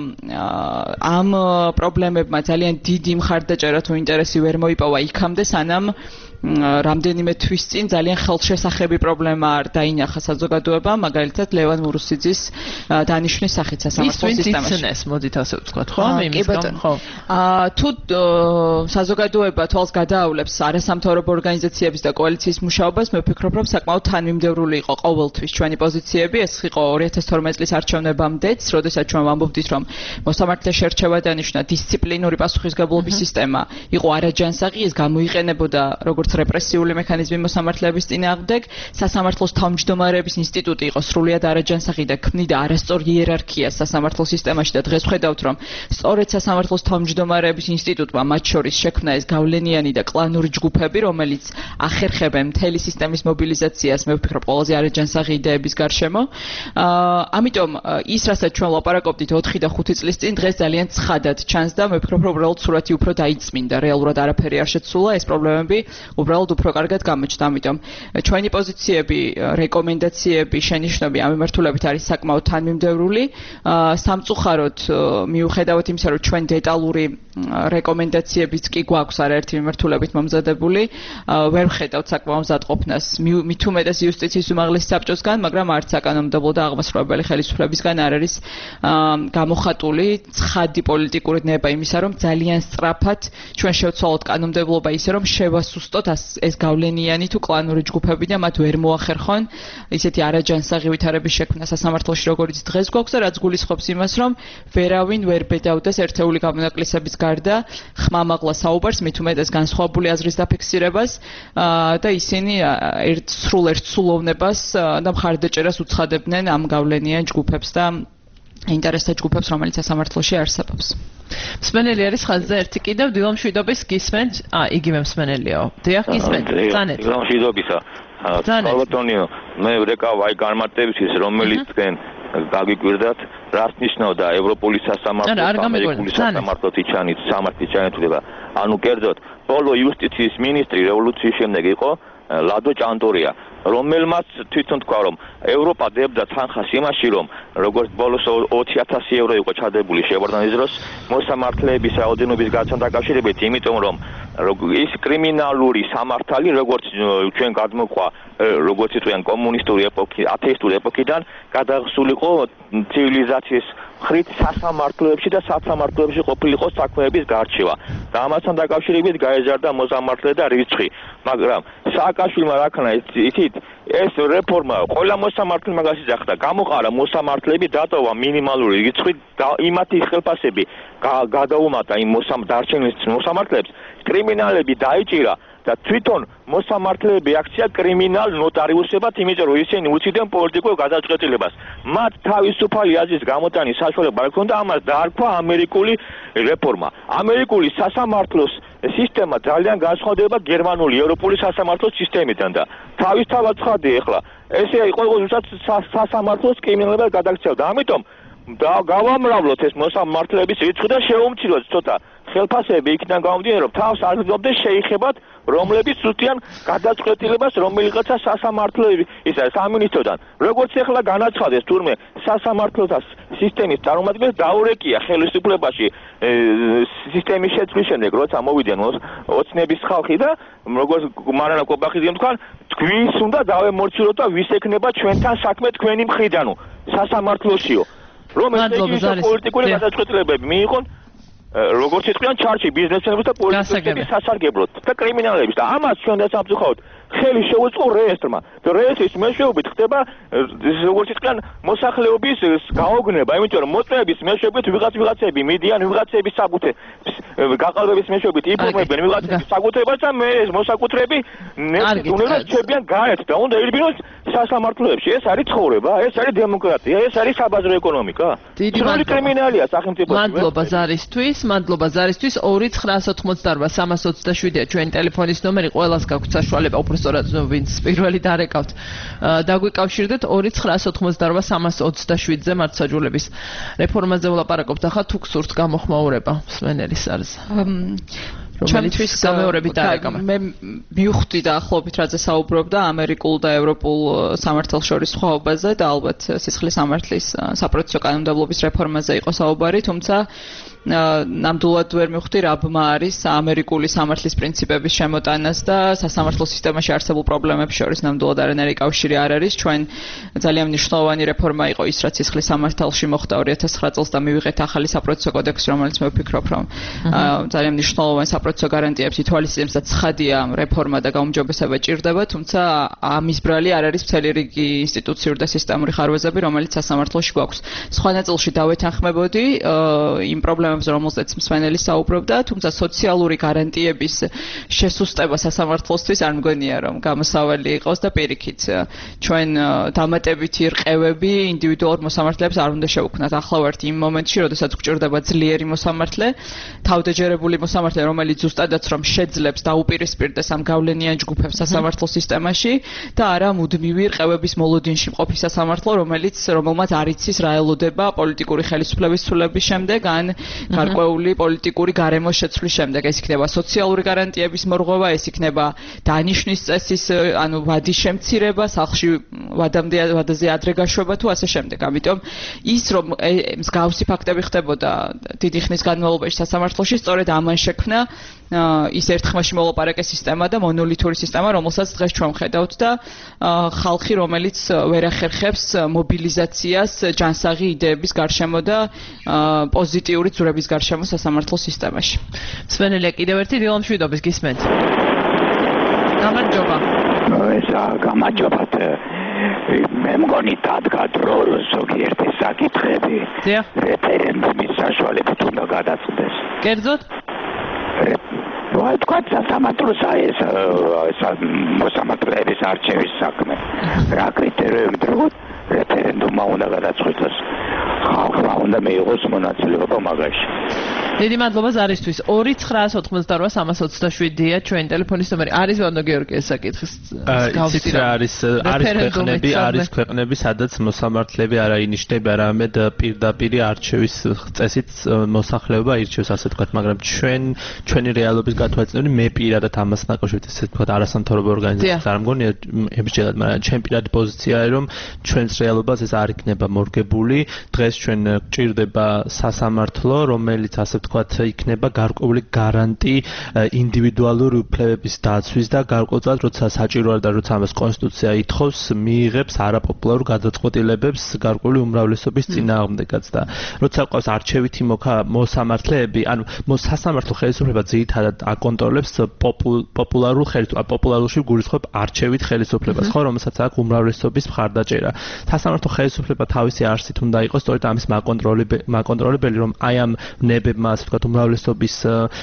[SPEAKER 6] ამ პრობლემებმა ძალიან დიდი მხარდაჭერა თუ ინტერესი ვერ მოიპოვა იქამდე, სანამ რამდენიმე თვის წინ ძალიან ხელშესახები პრობლემა არ დაინახა საზოგადოებამ, მაგალითად ლევან მურუსიძის დანიშვნის სახით სასამართლო სისტემაში.
[SPEAKER 4] ის მოდით ასე ვთქვათ, ხო? იმის გამო, ხო.
[SPEAKER 6] თუ საზოგადოება თვალს გადაავლებს არასამთავრობო ორგანიზაციების და კოალიციის მუშაობას, მე ვფიქრობ, რომ საკმაოდ თანმიმდევრული იყო ყოველთვის ჩვენი პოზიციები. ეს იყო ორი ათას თორმეტ წლის არჩევნებამდეც, როდესაც ჩვენ ვამბობდით, რომ მოსამართლე შერჩევა დანიშნა დისციპლინური პასუხისგებლობის სისტემა იყო არაჯანსაღი, ეს გამოიყენებოდა როგორც რეპრესიული მექანიზმი მოსამართლეების წინააღმდეგ, სასამართლოს თავმჯდომარეების ინსტიტუტი იყო სრულიად არაჯანსაღი და ქმნიდა არასწორ იერარქიას სასამართლო სისტემაში და დღეს ხედავთ, რომ სწორედ სასამართლოს თავმჯდომარეების ინსტიტუტმა მათ შორის შექმნა ეს გავლენიანი და კლანური ჯგუფები, რომელიც ახერხებენ მთელი სისტემის მობილიზაციას, მე ვფიქრობ, ყველაზე არაჯანსაღი იდეების გარშემო. ამიტომ ის, რასაც ჩვენ ვლაპარაკობდით ოთხი და ხუთი წლის წინ, დღეს ძალიან ცხადად ჩანს და მე ვფიქრობ, რომ უბრალოდ სურათი უფრო დაიწმინდა, რეალურად არაფერი არ შეცვლა, ეს პრობლემები უბრალოდ უფრო კარგად გამოჩნდა. ამიტომ ჩვენი პოზიციები, რეკომენდაციები, შენიშვნები ამ მიმართულებით არის საკმაოდ თანმიმდევრული. სამწუხაროდ, მიუხედავად იმისა, რომ ჩვენ დეტალური რეკომენდაციებიც კი გვაქვს არაერთი მიმართულებით მომზადებული, ვერ ვხედავთ საკმაოდ მზადყოფნას მით უმეტეს იუსტიციის უმაღლესი საბჭოსგან, მაგრამ არც საკანონმდებლო და აღმასრულებელი ხელისუფლებისგან არ არის გამოხატული ცხადი პოლიტიკური ნება იმისა, რომ ძალიან სწრაფად ჩვენ შევცვალოთ კანონმდებლობა ისე, რომ შევასუსტოთ ეს გავლენიანი თუ კლანური ჯგუფები და მათ ვერ მოახერხონ ისეთი არაჯანსაღი ვითარების შექმნა სასამართლოში, როგორც დღეს გვაქვს და რაც გულისხმობს იმას, რომ ვერავინ ვერ ბედავდეს ერთეული გამონაკლისების გარდა ხმამაღლა საუბარს, მით უმეტეს განსხვავებული აზრის დაფიქსირებას და ისინი ერთ სრულ ერთ სულოვნებას და მხარდაჭერას უცხადებდნენ ამ გავლენიან ჯგუფებს და ინტერესთა ჯგუფებს, რომელიც სასამართლოში არსებობს.
[SPEAKER 4] მსმენელი არის ხაზზე ერთი კიდევ დილამ შვიდობის გისმენთ? ა, იგივე მსმენელიო. დიახ, გისმენთ. წანეთ.
[SPEAKER 7] დილამ შვიდობისა. ბატონიო, მე ვrekav აი განმარტებისთვის, რომელიც თქვენ გაგიკვირდათ, რას ნიშნავდა ევროპული სასამართლო, ამერიკული სასამართლო თიჩანით, სამართლის ჩანაცვლება. ანუ კერძოდ, ბოლო იუსტიციის მინისტრი რევოლუციის შემდეგ იყო ლადო ჭანტურია, რომელმაც თვითონ თქვა, რომ ევროპა დებდა თანხას იმაში, რომ როგორც ბოლოს ოცი ათასი ევრო იყო ჩადებული შევარდნაძის დროს მოსამართლეების რაოდენობის გაცემთან დაკავშირებით, იმიტომ რომ ის კრიმინალური სამართალი, როგორც ჩვენ გადმოყვა, როგორც იტყვიან კომუნისტური ეპოქი, ათეისტური ეპოქიდან გადაღსულიყო ცივილიზაციის ხრით სასამართლოებში და სასამართლოებში ყოფილიყო საქმეების გარჩევა. და ამასთან დაკავშირებით გაეზარდა მოსამართლე და რიცხვი. მაგრამ სააკაშვილმა რა ქნა იცით, ეს რეფორმა ყველა მოსამართლე მაგას იძახდა, გამოყარა მოსამართლეები, დატოვა მინიმალური რიცხვი და იმათი ხელფასები გადაუმატა იმ დარჩენილ მოსამართლეებს, კრიმინალები დაიჭირა და თვითონ მოსამართლეები აქცია კრიმინალ ნოტარიუსებად, იმიტომ რომ ისინი უწევდნენ პოლიტიკურ გადაწყვეტილებას. მათ თავისუფალი აზრის გამოტანის საშუალება არ ჰქონდა, ამას დაარქვა ამერიკული რეფორმა. ამერიკული სასამართლოს სისტემა ძალიან განსხვავდება გერმანული ევროპული სასამართლოს სისტემიდან და თავისთავად ცხადია ახლა. ესე იყო ზუსტად სასამართლოს კრიმინალებად გადაქცევა და ამიტომ და გავამრავლოთ ეს მოსამართლეების რიცხვი და შევუმციროთ ცოტა ხელფასები იქიდან გამომდინარე, რომ თავს არ გზნობდეს შეიხებათ, რომლებიც უთიან გადაწყვეტილებას, რომელიღაცა სასამართლოები, ისა სამინისტროდან. როგორც ახლა განაცხადეს თურმე სასამართლოთა სისტემის წარმომადგენლებს დაურეკია ხელისუფლებაში სისტემის შეცვლის შემდეგ, როცა მოვიდნენ ოცნების ხალხი და როგორც მარანა კობახიძემ თქვა, თქვენს უნდა დავემორჩილოთ და ვის ექნება ჩვენთან საქმე თქვენი მხრიდანო სასამართლოშიო. რომ ეს პოლიტიკური გადაწყვეტილებები მიიღონ როგორც იტყვიან ჩარჩი ბიზნესმენებს და პოლიტიკოსების სასარგებლოდ და კრიმინალებს და ამას ჩვენ დასამწუხაროდ ხელი შეუწყო რეესტრმა და რეესტრის მეშვეობით ხდება როგორც იტყვიან მოსახლეობის გაოგნება, იმიტომ რომ მოწმეების მეშვეობით ვიღაც ვიღაცები მიდიან ვიღაცების საკუთრების გაყალბების მეშვეობით იფორმებენ ვიღაცების საკუთრებას და მე ეს მოსაკუთრები უნდა ჩებიან გარეთ და უნდა ირბინოს სასამართლოებში. ეს არის ცხოვრება, ეს არის დემოკრატია, ეს არის საბაზრო ეკონომიკა.
[SPEAKER 4] დიდი
[SPEAKER 7] კრიმინალია სახელმწიფოს.
[SPEAKER 4] მადლობა ზარისთვის, მადლობა ზარისთვის. ორი ცხრაასი ოცდაოთხ სამას ოცდაშვიდია ჩვენი ტელეფონის ნომერი, ყველას გაქვთ საშუალება უბრალოდ ვინც პირველი დარეკავთ დაგვიკავშირდეთ ორი ცხრაასი ოცდაოთხ სამას ოცდაშვიდზე მართლმსაჯულების რეფორმაზე ვლაპარაკობთ. ახლა თუ გსურთ გამოხმაურება მსმენელის არზე.
[SPEAKER 6] ჩვენთვის გამეორებით დარეკამა. მე მივხვდი და ახლობით რაზე საუბრობდა ამერიკულ და ევროპულ სამართალს შორის სხვაობაზე და ალბათ სისხლის სამართლის საპროცესო კანონმდებლობის რეფორმაზე იყო საუბარი, თუმცა ნამდვილად ვერ მივხვდი რა ბმა არის ამერიკული სამართლის პრინციპების შემოტანას და სასამართლო სისტემაში არსებულ პრობლემებს შორის ნამდვილად არანაირი კავშირი არ არის. ჩვენ ძალიან მნიშვნელოვანი რეფორმა იყო ის, რაც სისხლის სამართალში მოხდა ორი ათას ცხრა წელს და მივიღეთ ახალი საპროცესო კოდექსი, რომელიც მე ვფიქრობ, რომ ძალიან მნიშვნელოვანი საპროცესო გარანტიებს ითვალისწინებს და ცხადია რეფორმა და გაუმჯობესება ჭირდება, თუმცა ამის ბრალი არ არის მთელი რიგი ინსტიტუციური და სისტემური ხარვეზები, რომელიც სასამართლოში გვაქვს. სხვა ნაწილში დავეთანხმებოდი იმ პრობლემებს პრობლემებზე, რომელზეც მსმენელი საუბრობდა, თუმცა სოციალური გარანტიების შესუსტება სასამართლოსთვის არ მგონია, რომ გამოსავალი იყოს და პირიქით ჩვენ დამატებითი რყევები ინდივიდუალურ მოსამართლეებს არ უნდა შევქმნათ. ახლა ვართ იმ მომენტში, როდესაც გვჭირდება ძლიერი მოსამართლე, თავდაჯერებული მოსამართლე, რომელიც ზუსტადაც რომ შეძლებს დაუპირისპირდეს ამ გავლენიან ჯგუფებს სასამართლო სისტემაში და არა მუდმივი რყევების მოლოდინში მყოფი სასამართლო, რომელიც რომელმაც არ იცის რა ელოდება პოლიტიკური ხელისუფლების ცვლილების შემდეგ ან გარკვეული პოლიტიკური გარემოს შეცვლის შემდეგ. ეს იქნება სოციალური გარანტიების მორღვევა, ეს იქნება დანიშნვის წესის, ანუ ვადის შემცირება, სახლში ვადამდე ვადაზე ადრე გაშვება თუ ასე შემდეგ. ამიტომ ის რომ მსგავსი ფაქტები ხდებოდა დიდი ხნის განმავლობაში სასამართლოში, სწორედ ამან შექმნა ის ერთხმაში მოლაპარაკე სისტემა და მონოლითური სისტემა, რომელსაც დღეს ჩვენ ვხედავთ და ხალხი, რომელიც ვერ ახერხებს მობილიზაციას ჯანსაღი იდეების გარშემო და პოზიტიური ძვრების გარშემო სასამართლო სისტემაში.
[SPEAKER 4] მსმენელია კიდევ ერთი დილამშვიდობის გისმენთ. გამარჯობა.
[SPEAKER 10] ესა გამარჯობათ. მე მგონი დადგა დრო ზოგიერთი საკითხები რეფერენდუმის საშუალებით უნდა გადაწყვეტეს.
[SPEAKER 4] კერძოდ?
[SPEAKER 10] ვაი თქვა სასამართლოს ეს მოსამართლეების არჩევის საქმე. რა კრიტერიუმით როგორ რეფერენდუმმა უნდა გადაწყვეტოს. ხალხმა უნდა მიიღოს მონაწილეობა მაგაში.
[SPEAKER 4] დიდი მადლობა ზარისთვის. ორი ცხრაას ოთხმოცდაოთხ სამას ოცდაშვიდია ჩვენი ტელეფონის ნომერი. არის ბანო გიორგი ეს საკითხის
[SPEAKER 5] გავსი რა არის არის ქვეყნები არის ქვეყნები სადაც მოსამართლეები არა ინიშნება, არამედ პირდაპირი არჩევის წესით მოსახლეობა ირჩევს, ასე ვთქვათ, მაგრამ ჩვენ ჩვენი რეალობის გათვალისწინებით მე პირადად ამას ნაკავშირებით ესე ვთქვათ არასამთავრობო ორგანიზაციას არ მგონია ემსჯელად, მაგრამ ჩემი პირადი პოზიციაა, რომ ჩვენს რეალობას ეს არ იქნება მორგებული. დღეს ჩვენ გვჭირდება სასამართლო, რომელიც ასე ვთქვათ იქნება გარკვეული გარანტი ინდივიდუალური უფლებების დაცვის და გარკვეულად როცა საჭირო არ და როცა ამას კონსტიტუცია ითხოვს, მიიღებს არაპოპულარულ გადაწყვეტილებებს გარკვეული უმრავლესობის წინააღმდეგაც და როცა ყავს არჩევითი მოსამართლეები, ანუ სასამართლო ხელისუფლება ძირითადად აკონტროლებს პოპულარულ ხელისუფლებას, პოპულარულში გულისხმობ არჩევით ხელისუფლებას, ხო, რომელსაც აქვს უმრავლესობის მხარდაჭერა. სასამართლო ხელისუფლება თავისი არსით უნდა იყოს სწორედ ამის მაკონტროლებელი, რომ აი ამ ნებებმა, ასე ვთქვათ, უმრავლესობის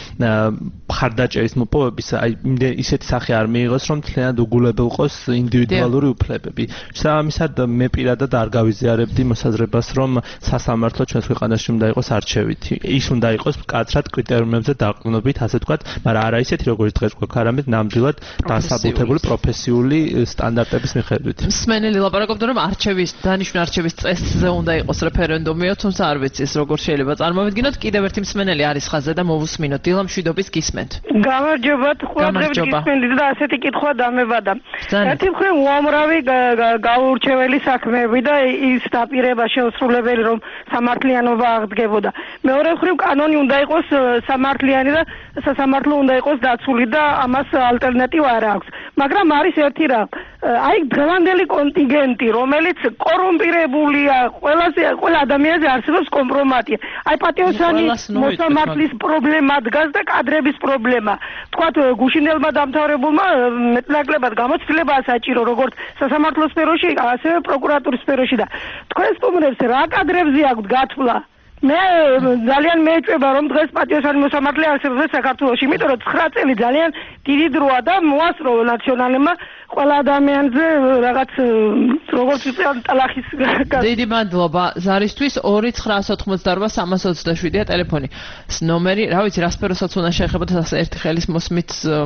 [SPEAKER 5] მხარდაჭერის მოპოვების აი ისეთი სახე არ მიიღოს, რომ თლიანად უგულებელყოს ინდივიდუალური უფლებები. შესაბამისად, მე პირადად არ გავიზიარებდი მოსაზრებას, რომ სასამართლო ჩვენს ქვეყანაში უნდა იყოს არჩევითი. ის უნდა იყოს მკაცრად კრიტერიუმებზე დაყრდნობით, ასე ვთქვათ, მაგრამ არა ისეთი, როგორც დღეს გვაქვს, არამედ ნამდვილად დასაბუთებული პროფესიული სტანდარტების მიხედვით.
[SPEAKER 4] მსმენელი ლაპარაკობდა, რომ არჩევის დანიშვნა არჩევის წესზე უნდა იყოს რეფერენდუმიო, თუმცა არ ვიცი ეს როგორ შეიძლება წარმოვიდგინოთ. კიდევ ერთი მსმენელი არის ხაზზე და მოვუსმინოთ. დილამშვიდობის გისმენთ.
[SPEAKER 11] გამარჯობათ, ყურადღებით გისმენთ და ასეთი კითხვა დამებადა. ერთი მხრივ უამრავი გაურჩეველი საქმეები და ის დაპირება შეუსრულებელი, რომ სამართლიანობა აღდგებოდა. მეორე მხრივ კანონი უნდა იყოს სამართლიანი და სასამართლო უნდა იყოს დაცული და ამას ალტერნატივა არ აქვს. მაგრამ არის ერთი რა, აი დღევანდელი კონტინგენტი, რომელიც კორუმპირებულია, ყველაზე ყველა ადამიანზე არსებობს კომპრომატია. აი პატიოსანი მოსამართლის პრობლემა დგას და კადრების პრობლემა. თქვათ გუშინელმა დამთავრებულმა მეტნაკლებად გამოცდილება საჭირო, როგორც სასამართლო სფეროში, ასევე პროკურატურის სფეროში და თქვენ სტუმრებს რა კადრებზე აქვთ გათვლა? მე ძალიან მეეჭვება, რომ დღეს პატიოსანი მოსამართლე არსებობს საქართველოში, იმიტომ რომ ცხრა წელი ძალიან დიდი დროა და მოასწრო ნაციონალებმა ყველა ადამიანზე რაღაც როგორც ვიწევთ ტალახის.
[SPEAKER 4] დიდი მადლობა ზარისთვის. ორი ცხრაას ოთხმოცდაოთხ სამას ოცდაშვიდია ტელეფონი. ნომერი, რა ვიცი, რა სფეროსაც უნდა შეეხებათ ასე ერთი ხელის მოსმით.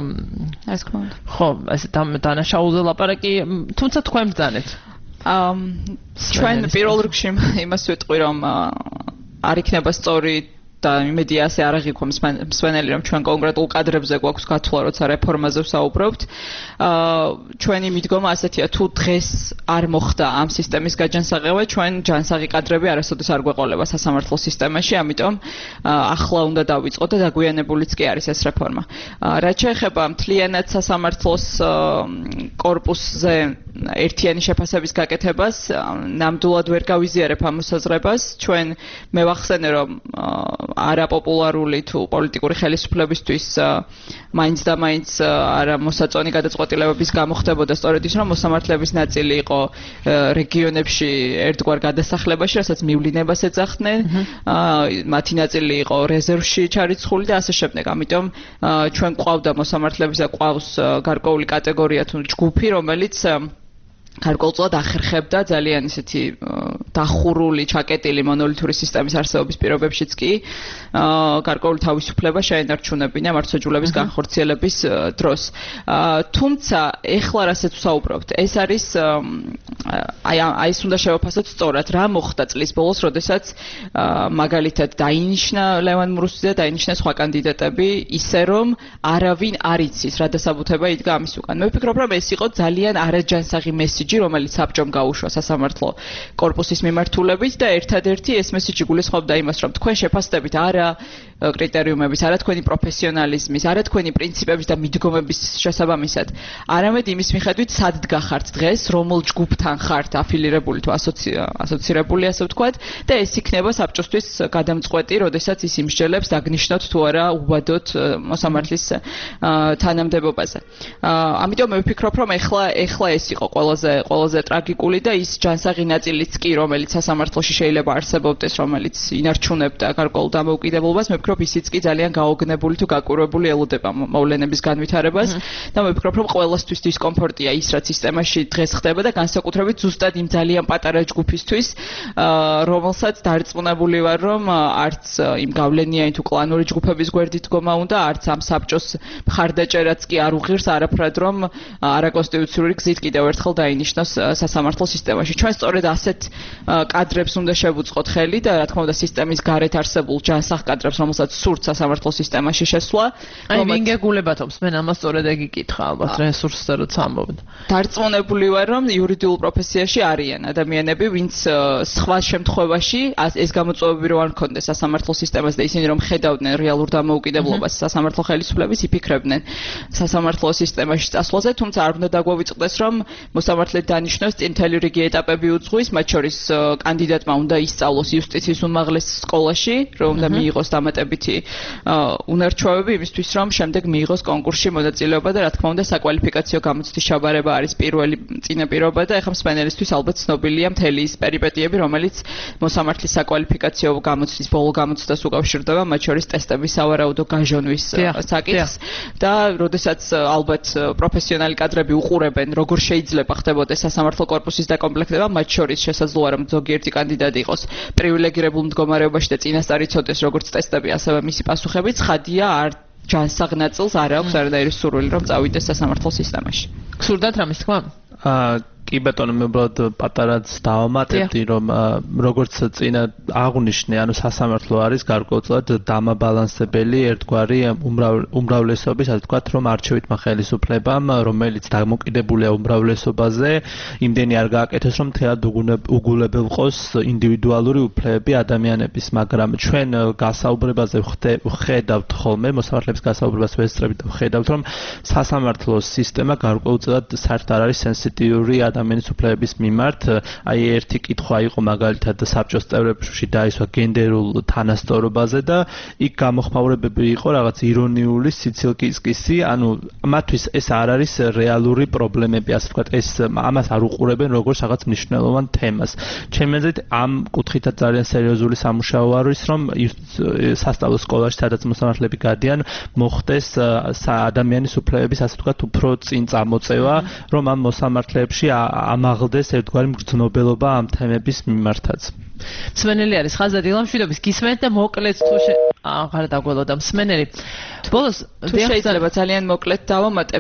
[SPEAKER 6] ეს გქონდა.
[SPEAKER 4] ხო, ესე დანაშაულზე ლაპარაკი, თუმცა თქვენ ბრძანეთ.
[SPEAKER 6] ამ ჩვენ პირველ რიგში იმას ვიტყვი, რომ არ იქნება სწორი და იმედი ასე არ აღიქვა მსმენელი, რომ ჩვენ კონკრეტულ კადრებზე გვაქვს გათვლა, როცა რეფორმაზე ვსაუბრობთ. ჩვენი მიდგომა ასეთია, თუ დღეს არ მოხდა ამ სისტემის გაჯანსაღება, ჩვენ ჯანსაღი კადრები არასოდეს არ გვეყოლება სასამართლო სისტემაში, ამიტომ ახლა უნდა დავიწყოთ და დაგვიანებულიც კი არის ეს რეფორმა. რაც შეეხება მთლიანად სასამართლოს კორპუსზე ერთიანი შეფასების გაკეთებას, ნამდვილად ვერ გავიზიარებ ამ მოსაზრებას. ჩვენ მე ვახსენე, რომ არაპოპულარული თუ პოლიტიკური ხელისუფლებისთვის მაინც და მაინც არა მოსაწონი გადაწყვეტილებების გამო ხდებოდა სწორედ ის რომ მოსამართლეების ნაწილი იყო რეგიონებში ერთგვარ გადასახლებაში, რასაც მივლინებას ეძახდნენ, მათი ნაწილი იყო რეზერვში ჩარიცხული და ასე შემდეგ. ამიტომ ჩვენ გვყავდა მოსამართლეების და გვყავს გარკვეული კატეგორია თუ ჯგუფი, რომელიც გარკვეულწილად ახერხებდა ძალიან ისეთი დახურული, ჩაკეტილი მონოლითური სისტემის არსებობის პირობებშიც კი გარკვეული თავისუფლება შეენარჩუნებინა მართლმსაჯულების განხორციელების დროს. თუმცა ეხლა რასაც ვსაუბრობთ, ეს არის აი აი ეს უნდა შევაფასოთ სწორად, რა მოხდა წლის ბოლოს, როდესაც მაგალითად დაინიშნა ლევან მურუსიძე და დაინიშნა სხვა კანდიდატები, ისე რომ არავინ არ იცის რა დასაბუთება იდგა ამის უკან. მე ვფიქრობ, რომ ეს იყო ძალიან არაჯანსაღი მესიჯი, რომელიც საბჭომ გაუშვა სასამართლო კორპუსის მიმართულებით და ერთადერთი ეს მესიჯი გულისხმობდა იმას, რომ თქვენ შეფასდებით არა კრიტერიუმების, არა თქვენი პროფესიონალიზმის, არა თქვენი პრინციპების და მიდგომების შესაბამისად, არამედ იმის მიხედვით, სად დგახართ დღეს, რომელ ჯგუფთან ხართ აფილირებული თუ ასოცირებული, ასე ვთქვათ, და ეს იქნება საბჭოსთვის გადამწყვეტი, როდესაც ის იმსჯელებს დაგნიშნოთ თუ არა უბადოთ მოსამართლის თანამდებობაზე. ამიტომ მე ვფიქრობ, რომ ეხლა ეხლა ეს იყო ყველაზე ყველაზე ტრაგიკული და ის ჯანსაღი ნაწილიც კი, რომელიც სასამართლოში შეიძლება არსებობდეს, რომელიც ინარჩუნებდა გარკვეულ დამოუკიდებლობას, მე ვფიქრობ, ისიც კი ძალიან გაოგნებული თუ გაკვირვებული ელოდება მოვლენების განვითარებას და მე ვფიქრობ, რომ ყველასთვის დისკომფორტია ის, რაც სისტემაში დღეს ხდება და განსაკუთრებით ზუსტად იმ ძალიან პატარა ჯგუფისთვის, რომელსაც დარწმუნებული ვარ, რომ არც იმ გავლენიანი თუ კლანური ჯგუფების გვერდით დგომა უნდა, არც ამ საბჭოს მხარდაჭერაც კი არ უღირს არაფრად, რომ არაკონსტიტუციური გზით კიდევ ერთხელ დაინიშნოს სასამართლო სისტემაში. ჩვენ სწორედ ასეთ კადრებს უნდა შევუწყოთ ხელი და რა თქმა უნდა სისტემის გარეთ არსებულ ჯანსაღ კადრებს, რომელსაც სურთ სასამართლო სისტემაში შესვლა.
[SPEAKER 4] აი ვინ გეგულებათობს? მე ამას სწორედ ეგ იკითხა ალბათ რესურსზე როცა ამბობთ.
[SPEAKER 6] დარწმუნებული ვარ, რომ იურიდიულ პროფესიაში არიან ადამიანები, ვინც სხვა შემთხვევაში ეს გამოწვევები რო არ მქონდეს სასამართლო სისტემაზე და ისინი რომ ხედავდნენ რეალურ დამოუკიდებლობას სასამართლო ხელისუფლების, იფიქრებდნენ სასამართლო სისტემაში წასვლაზე, თუმცა არ უნდა დაგვავიწყდეს, რომ მოსამართლედ დანიშნოს წინთელი რიგი ეტაპები უძღვის, მათ შორის კანდიდატმა უნდა ისწავლოს იუსტიციის უმაღლეს სკოლაში, რომ უნდა მიიღოს დამატებითი უნარჩვევები იმისთვის, რომ შემდეგ მიიღოს კონკურსში მონაწილეობა და რა თქმა უნდა საკვალიფიკაციო გამოცდის ჩაბარება არის პირველი წინაპირობა და ეხლა მსმენელისთვის ალბათ ცნობილია მთელი ის პერიპეტიები, რომელიც მოსამართლის საკვალიფიკაციო გამოცდის ბოლო გამოცდას უკავშირდება, მათ შორის ტესტების სავარაუდო გაჟონვის საკითხს და როდესაც ალბათ პროფესიონალი კადრები უყურებენ, როგორ შეიძლება ხდებოდეს სასამართლო კორპუსის დაკომპლექტება, მათ შორის შესაძლოა რომ ზოგიერთი კანდიდატი იყოს პრივილეგირებულ მდგომარეობაში და წინასწარ იცოდეს როგორც ტესტები, ასევე მისი პასუხები, ცხადია არ ჯანსაღ ნაწილს არ აქვს არანაირი სურვილი რომ წავიდეს სასამართლო სისტემაში.
[SPEAKER 4] გსურდათ რამის თქვა?
[SPEAKER 5] აა კი ბატონო, მე უბრალოდ პატარაც დავამატებდი, რომ როგორც წინა აღნიშნე, ანუ სასამართლო არის გარკვეულწილად დამაბალანსებელი ერთგვარი უმრავლესობის, ასე ვთქვათ, რომ არჩევითმა ხელისუფლებამ, რომელიც დამოკიდებულია უმრავლესობაზე, იმდენი არ გააკეთოს, რომ თეად უგულებელყოს ინდივიდუალური უფლებები ადამიანების, მაგრამ ჩვენ გასაუბრებაზე ვხედავთ ხოლმე, მოსამართლეების გასაუბრებას ვესწრებით და ვხედავთ, რომ სასამართლო სისტემა გარკვეულწილად საერთოდ არ არის სენსიტიური ადამიანის უფლებების მიმართ. აი ერთი კითხვა იყო მაგალითად საბჭოს წევრებში დაისვა გენდერულ თანასწორობაზე და იქ გამოხმაურებები იყო რაღაც ირონიული სიცილკისკისი, ანუ მათთვის ეს არ არის რეალური პრობლემები, ასე ვთქვათ, ეს ამას არ უყურებენ როგორც რაღაც მნიშვნელოვან თემას. ჩემი აზრით ამ კუთხითაც ძალიან სერიოზული სამუშაო არის, რომ სასწავლო სკოლაში, სადაც მოსამართლეები გადიან, მოხდეს ადამიანის უფლებების, ასე ვთქვათ, უფრო წინ წამოწევა, რომ ამ მოსამართლეებში ამაღლდეს ერთგვარი მგრძნობელობა ამ თემების მიმართაც.
[SPEAKER 4] მსმენელი არის ხაზად ილამშვიდობის გისმენთ და მოკლედ თუ აღარ დაგველოდა მსმენელი. ბოლოს
[SPEAKER 6] თუ შეიძლება ძალიან მოკლედ დავამატებ,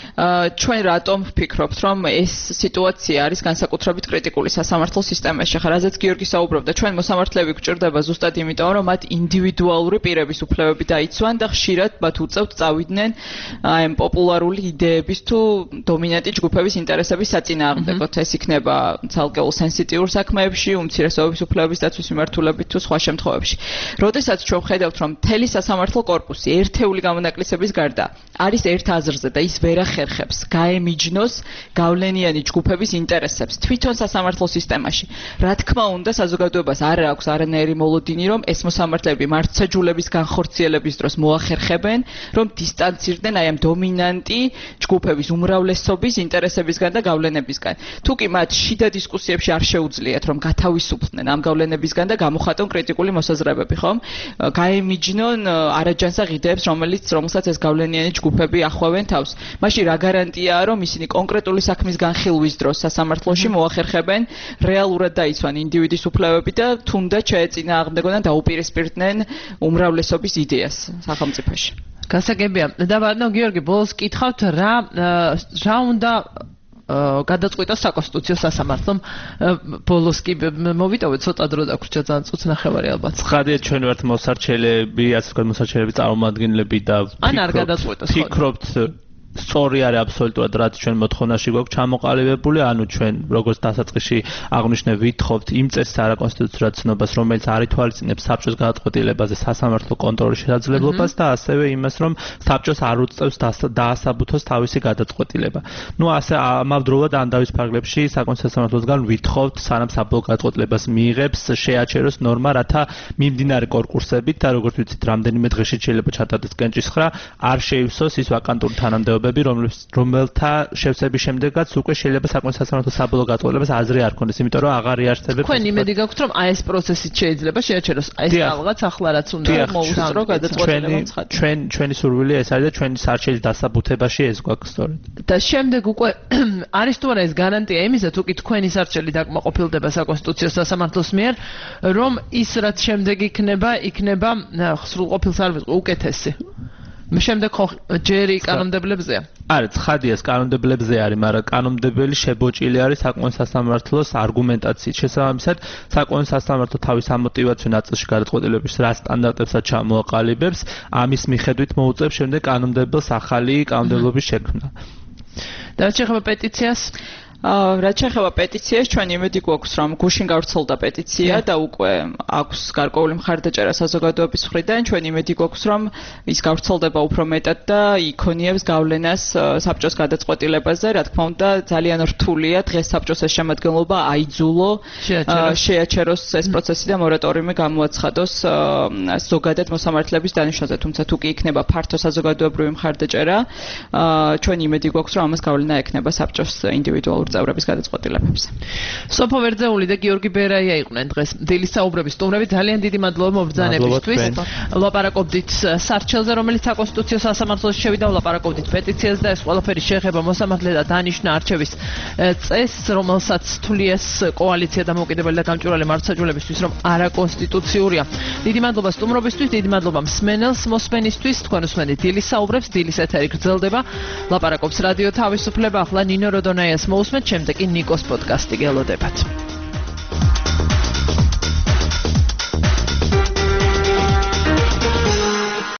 [SPEAKER 6] ჩვენ რატომ ვფიქრობთ, რომ ეს სიტუაცია არის განსაკუთრებით კრიტიკული სასამართლო სისტემაში. ხა რაზეც გიორგი საუბრობდა, ჩვენ მოსამართლეები გვჭირდება ზუსტად იმიტომ, რომ მათ ინდივიდუალური პირების უფლებები დაიცვან და ხშირად მათ უწევთ წავიდნენ აი ამ პოპულარული იდეების თუ დომინანტი ჯგუფების ინტერესების საწინააღმდეგოდ. ეს იქნება ცალკეულ სენსიტიურ საქმეებში, უმცირესობების უფლებების დაცვის მიმართულებით თუ სხვა შემთხვევებში. როდესაც ჩვენ ვხედავთ, რომ მთელი სასამართლო კორპუსი ერთეული გამონაკლისების გარდა არის ერთ აზრზე და ის ვერ ახერხებს გაემიჯნოს გავლენიანი ჯგუფების ინტერესებს თვითონ სასამართლო სისტემაში. რა თქმა უნდა, საზოგადოებას არ აქვს არანაირი მოლოდინი, რომ ეს მოსამართლეები მართლმსაჯულების განხორციელების დროს მოახერხებენ, რომ დისტანცირდნენ აი ამ დომინანტი ჯგუფების უმრავლესობის ინტერესებისგან და გავლენებისგან. თუ კი მათ შიდა დისკუსიებში არ შეუძლიათ, რომ გათავისუფლდნენ ამ გავლენებისგან და გამოხატონ კრიტიკული მოსაზრებები, ხომ? გაემიჯნონ არაჯანსაღ იდეებს, რომელიც რომელსაც ეს გავლენიანი ჯგუფები ახვევენ თავს. მაშინ რა გარანტიაა, რომ ისინი კონკრეტული საქმის განხილვის დროს სასამართლოში მოახერხებენ რეალურად დაიცვან ინდივიდის უფლებები და თუნდაც შეეწინააღმდეგონ და დაუპირისპირდნენ უმრავლესობის იდეას სახელმწიფოში.
[SPEAKER 4] გასაგებია. და ბატონო გიორგი, ბოლოს კითხავთ რა რა უნდა გადაწყვიტოს საკონსტიტუციო სასამართლომ ბოლოს კი მოვიტოვეთ ცოტა დრო დაგვრჩა ძალიან წუთ ნახევარი ალბათ.
[SPEAKER 5] ხადია ჩვენ ვართ მოსარჩელები, ასე ვთქვათ მოსარჩელები წარმომადგენლები და
[SPEAKER 4] ან არ გადაწყვიტოს.
[SPEAKER 5] ფიქრობთ სწორი არის აბსოლუტურად რაც ჩვენ მოთხოვნაში გვაქვს ჩამოყალიბებული, ანუ ჩვენ როგორც დასაწყისში აღვნიშნე ვითხოვთ იმ წესის არაკონსტიტუციურ ცნობას, რომელიც არ ითვალისწინებს საბჭოს გადაწყვეტილებაზე სასამართლო კონტროლის შესაძლებლობას და ასევე იმას, რომ საბჭოს არ უწევს დაასაბუთოს თავისი გადაწყვეტილება. ნუ ასე ამავდროულად ამ დავის ფარგლებში საკონსტიტუციო სასამართლოსგან ვითხოვთ სანამ საბოლოო გადაწყვეტილებას მიიღებს შეაჩეროს ნორმა, რათა მიმდინარე კონკურსებით და როგორც ვიცით, რამდენიმე დღეში შეიძლება ჩატარდეს კენჭისხრა, არ შეივსოს ის ვაკანტური თანამდებობები, რომელთა შევსების შემდეგაც უკვე შეიძლება საკონსტიტუციო სასამართლოს საბოლოო გადაწყვეტილებას აზრი არ ქონდეს, იმიტომ რომ აღარ იარსებებს.
[SPEAKER 4] თქვენ იმედი გაქვთ, რომ აი ეს პროცესი შეიძლება შეაჩეროს, აი ეს რაღაც ახლა რაც უნდა
[SPEAKER 6] მოუსწრო გადაწყვეტილებაც ხარ.
[SPEAKER 5] ჩვენ ჩვენი სურვილი ეს არის და ჩვენი სარჩელის დასაბუთებაში ეს გვაქვს სწორედ.
[SPEAKER 4] და შემდეგ უკვე არის თუ არა ეს გარანტია იმისა, თუ კი თქვენი სარჩელი დაკმაყოფილდება საკონსტიტუციო სასამართლოს მიერ, რომ ის რაც შემდეგ იქნება, იქნება სრულყოფილს არ ვიყო უკეთესი. შემდეგ ხო ჯერი კანონმდებლებზეა?
[SPEAKER 5] არა, ცხადია, კანონმდებლებზე არის, მაგრამ კანონმდებელი შებოჭილი არის საკონსტიტუციო სასამართლოს არგუმენტაციით. შესაბამისად, საკონსტიტუციო სასამართლო თავის ამოტივაციო ნაწილში გადაწყვეტილების რა სტანდარტებსაც ჩამოაყალიბებს, ამის მიხედვით მოუწევს შემდეგ კანონმდებელს ახალი კანონმდებლობის შექმნა.
[SPEAKER 4] და რაც შეეხება პეტიციას?
[SPEAKER 6] რაც შეეხება პეტიციას, ჩვენ იმედი გვაქვს, რომ გუშინ გავრცელდა პეტიცია და უკვე აქვს გარკვეული მხარდაჭერა საზოგადოების მხრიდან. ჩვენ იმედი გვაქვს, რომ ის გავრცელდება უფრო მეტად და იქონიებს გავლენას საბჭოს გადაწყვეტილებაზე. რა თქმა უნდა, ძალიან რთულია დღეს საბჭოს ეს შემადგენლობა აიძულო, შეაჩეროს ეს პროცესი და მორატორიუმი გამოაცხადოს ზოგადად მოსამართლეების დანიშვნაზე. თუმცა თუ კი იქნება ფართო საზოგადოებრივი მხარდაჭერა, ჩვენ იმედი გვაქვს, რომ ამას გავლენა ექნება საბჭოს ინდივიდუალურ წევრების გადაწყვეტილებებს.
[SPEAKER 4] სოფო ვერძეული და გიორგი ბერაია იყვნენ დღეს დილის საუბრების სტუმრები. ძალიან დიდი მადლობა მობრძანებისთვის. ვლაპარაკობდით სარჩელზე, რომელიც საკონსტიტუციო სასამართლოში შევიდა, ვლაპარაკობდით პეტიციას და ეს ყველაფერი შეეხება მოსამართლე და დანიშნა არჩევის წესს, რომელსაც თulies კოალიცია დამოუკიდებელი და გამჭვირვალე მართლმსაჯულებისთვის, რომ არაკონსტიტუციურია. დიდი მადლობა სტუმრობისთვის, დიდი მადლობა მსმენელს მოსმენისთვის. თქვენ უსმენთ დილის საუბრებს, დილის ეთერი გრძელდება. ლაპარაკობს რადიო თავისუფლება. ახლა ნინო როდონაიას მოუსმენთ, შემდეგ კი ნიკოს პოდკასტი გელოდებათ.